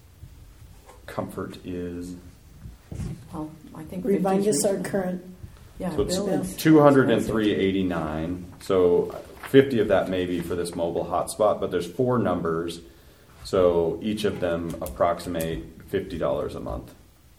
Speaker 2: comfort is.
Speaker 4: Well, I think
Speaker 3: Remind
Speaker 4: 50 is
Speaker 3: us our
Speaker 4: reasonable.
Speaker 3: current
Speaker 4: Yeah,
Speaker 2: So it's
Speaker 4: Bill is-
Speaker 2: 203.89. So 50 of that may be for this mobile hotspot, but there's 4 numbers, so each of them approximate $50 a month.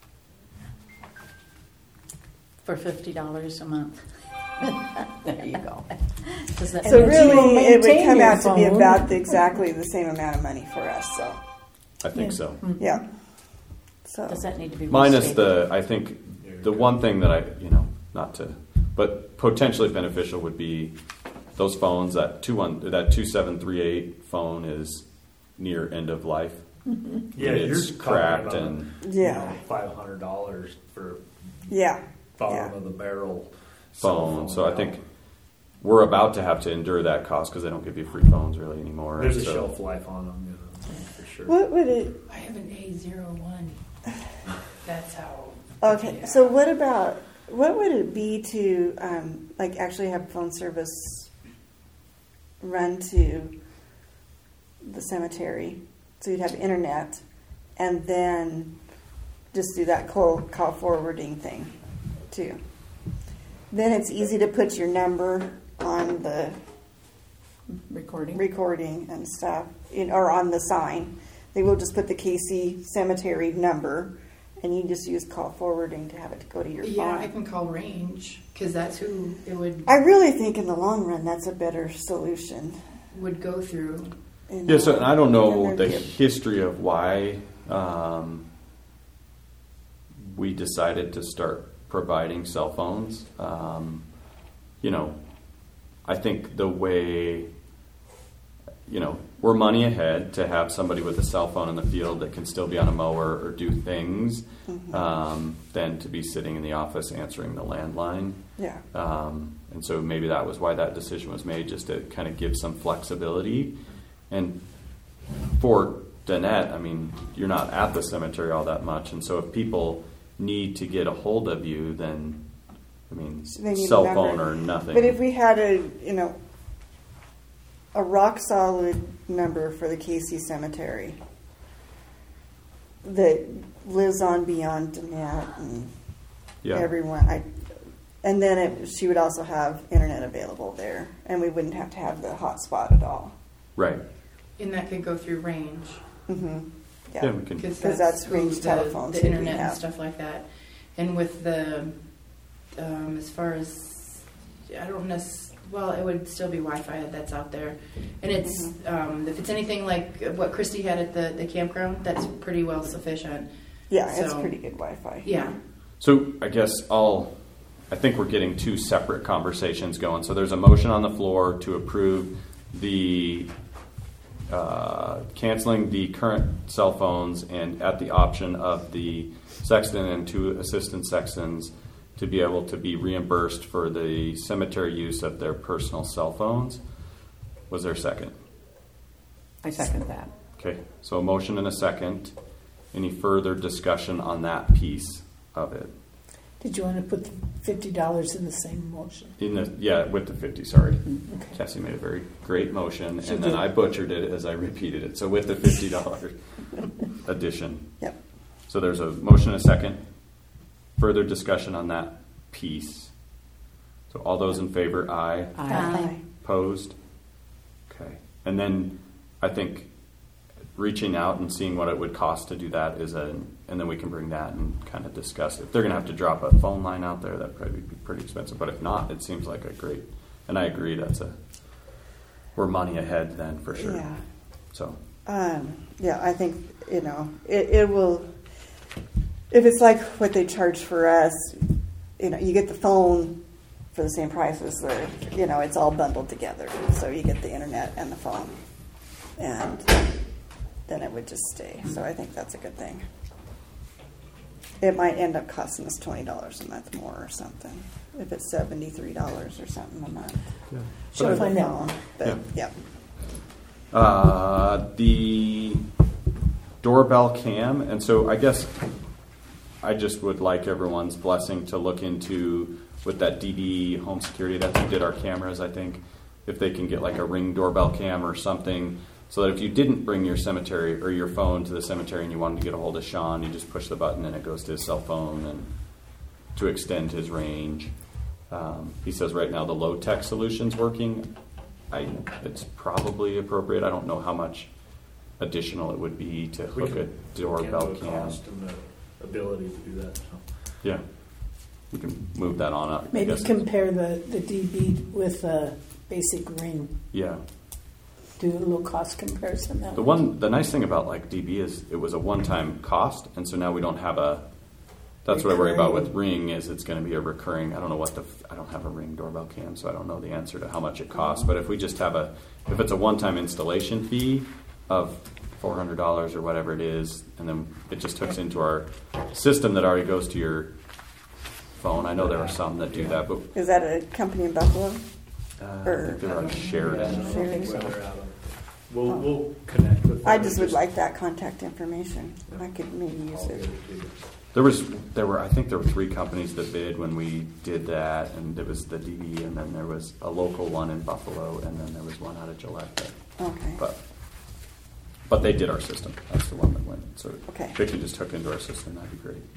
Speaker 6: For $50 a month.
Speaker 4: There you go.
Speaker 6: Does that
Speaker 5: So
Speaker 3: And then you will
Speaker 5: really, it would
Speaker 3: maintain
Speaker 5: come
Speaker 3: your
Speaker 5: out to be
Speaker 3: phone.
Speaker 5: about exactly the same amount of money for us. So
Speaker 2: I think
Speaker 3: Yeah.
Speaker 2: so.
Speaker 5: yeah. So
Speaker 6: does that need to be
Speaker 2: Minus
Speaker 6: restated?
Speaker 2: I think the one thing that not to, but potentially beneficial would be those phones, that 2738 phone is near end of life.
Speaker 8: Yeah,
Speaker 2: It's
Speaker 8: you're
Speaker 2: cracked
Speaker 8: talking
Speaker 2: and
Speaker 5: Yeah.
Speaker 8: $500 for
Speaker 5: yeah.
Speaker 8: bottom
Speaker 5: Yeah.
Speaker 8: of the barrel
Speaker 2: phone. So I think
Speaker 8: now.
Speaker 2: we're about to have to endure that cost because they don't give you free phones really anymore.
Speaker 8: There's a
Speaker 2: So-
Speaker 8: shelf life on them, for sure.
Speaker 5: What would it?
Speaker 9: I have an A01. That's how.
Speaker 5: Okay.
Speaker 9: yeah.
Speaker 5: So what would it be to like actually have phone service run to the cemetery? So you'd have internet, and then just do that call forwarding thing too. Then it's easy to put your number on the recording and stuff, or on the sign. They will just put the Casey Cemetery number, and you just use call forwarding to have it go to your
Speaker 9: Yeah,
Speaker 5: phone.
Speaker 9: I can call Range because that's who it would
Speaker 5: I really think in the long run that's a better solution.
Speaker 9: go through.
Speaker 2: Yeah, so and I don't know
Speaker 5: And
Speaker 2: the
Speaker 5: they're-
Speaker 2: history of why we decided to start providing cell phones. I think the way, we're money ahead to have somebody with a cell phone in the field that can still be on a mower or do things than to be sitting in the office answering the landline.
Speaker 5: Yeah.
Speaker 2: And so maybe that was why that decision was made, just to kind of give some flexibility. And for Danette, I mean, you're not at the cemetery all that much, and so if people need to get a hold of you, then, I mean,
Speaker 5: They need a
Speaker 2: cell
Speaker 5: number.
Speaker 2: phone or nothing.
Speaker 5: But if we had a rock solid number for the Casey Cemetery that lives on beyond Danette and
Speaker 2: yeah.
Speaker 5: everyone, and then she would also have internet available there, and we wouldn't have to have the hotspot at all.
Speaker 2: Right.
Speaker 9: And that could go through Range.
Speaker 5: Mm-hmm.
Speaker 2: Yeah, we can.
Speaker 9: Because
Speaker 5: that's
Speaker 9: who
Speaker 5: Range telephones
Speaker 9: the
Speaker 5: that we
Speaker 9: internet and
Speaker 5: have.
Speaker 9: stuff like that. And with the, as far as, I don't well, it would still be Wi-Fi that's out there. And it's, if it's anything like what Christy had at the campground, that's pretty well sufficient.
Speaker 5: Yeah, it's
Speaker 9: So-
Speaker 5: pretty good Wi-Fi.
Speaker 9: Yeah.
Speaker 2: So I guess I think we're getting 2 separate conversations going. So there's a motion on the floor to approve the canceling the current cell phones and at the option of the sexton and 2 assistant sextons to be able to be reimbursed for the cemetery use of their personal cell phones. Was there a second?
Speaker 4: I second that.
Speaker 2: Okay, so a motion and a second. Any further discussion on that piece of it?
Speaker 3: Did you want to put the $50 in the same motion?
Speaker 2: With the 50, sorry.
Speaker 3: Okay.
Speaker 2: Cassie made a very great motion,
Speaker 3: She
Speaker 2: and then
Speaker 3: did.
Speaker 2: I butchered it as I repeated it. So with the $50 addition.
Speaker 5: Yep.
Speaker 2: So there's a motion and a second. Further discussion on that piece. So all those in favor, aye.
Speaker 3: Aye.
Speaker 2: Opposed? Okay. And then I think reaching out and seeing what it would cost to do that and then we can bring that and kind of discuss. If they're going to have to drop a phone line out there, that'd probably be pretty expensive. But if not, it seems like a great, and I agree, we're money ahead then for sure.
Speaker 5: Yeah.
Speaker 2: So.
Speaker 5: Yeah, I think, it will, if it's like what they charge for us, you get the phone for the same price as it's all bundled together. So you get the internet and the phone. And then it would just stay. So I think that's a good thing. It might end up costing us $20 a month more or something. If it's $73 or something a month.
Speaker 2: Yeah.
Speaker 3: She'll find out.
Speaker 5: But, yeah.
Speaker 2: The doorbell cam, and so I guess I just would like everyone's blessing to look into with that DD home security that we did our cameras, I think, if they can get like a Ring doorbell cam or something, so that if you didn't bring your cemetery or your phone to the cemetery and you wanted to get a hold of Sean, you just push the button and it goes to his cell phone and to extend his range. He says right now the low-tech solution's working. It's probably appropriate. I don't know how much additional it would be to hook a doorbell
Speaker 8: Can't do a
Speaker 2: cam.
Speaker 8: cost and the ability to do that. So.
Speaker 2: Yeah, we can move that on up. I
Speaker 3: Maybe
Speaker 2: guess.
Speaker 3: compare the DB with a basic Ring.
Speaker 2: Yeah.
Speaker 3: Do a little cost comparison that way.
Speaker 2: The nice thing about like DB is it was a one-time cost, and so now we don't have a. That's what I worry about with Ring is it's going to be a recurring. I don't know I don't have a Ring doorbell cam, so I don't know the answer to how much it costs. But if we just have if it's a one-time installation fee of $400 or whatever it is, and then it just hooks into our system that already goes to your phone. I know there are some that do that, but
Speaker 5: Is that a company in Buffalo?
Speaker 2: I think they're on Sheridan.
Speaker 8: We'll connect with them.
Speaker 5: I just would like that contact information. I could maybe use
Speaker 8: I'll
Speaker 5: it.
Speaker 8: get it to you.
Speaker 2: I think there were 3 companies that bid when we did that, and there was the DB, and then there was a local one in Buffalo, and then there was one out of Gillette.
Speaker 5: Okay.
Speaker 2: But they did our system. That's the one that went. So
Speaker 5: Okay.
Speaker 2: they could just hook into our system. That'd be great.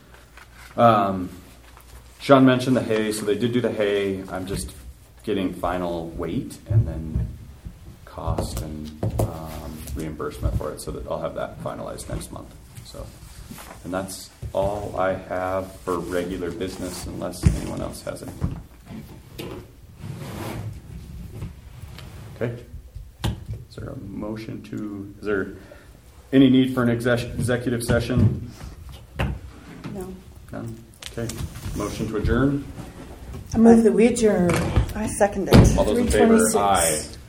Speaker 2: Sean mentioned the hay, so they did do the hay. I'm just getting final weight and then cost and reimbursement for it, so that I'll have that finalized next month. So, and that's all I have for regular business, unless anyone else has anything. Okay. Is there a motion to? Is there any need for an executive session?
Speaker 5: No.
Speaker 2: None. Okay. Motion to adjourn.
Speaker 3: I move that we adjourn.
Speaker 5: I second it.
Speaker 2: All those in favor?
Speaker 3: 3:26.
Speaker 2: Aye.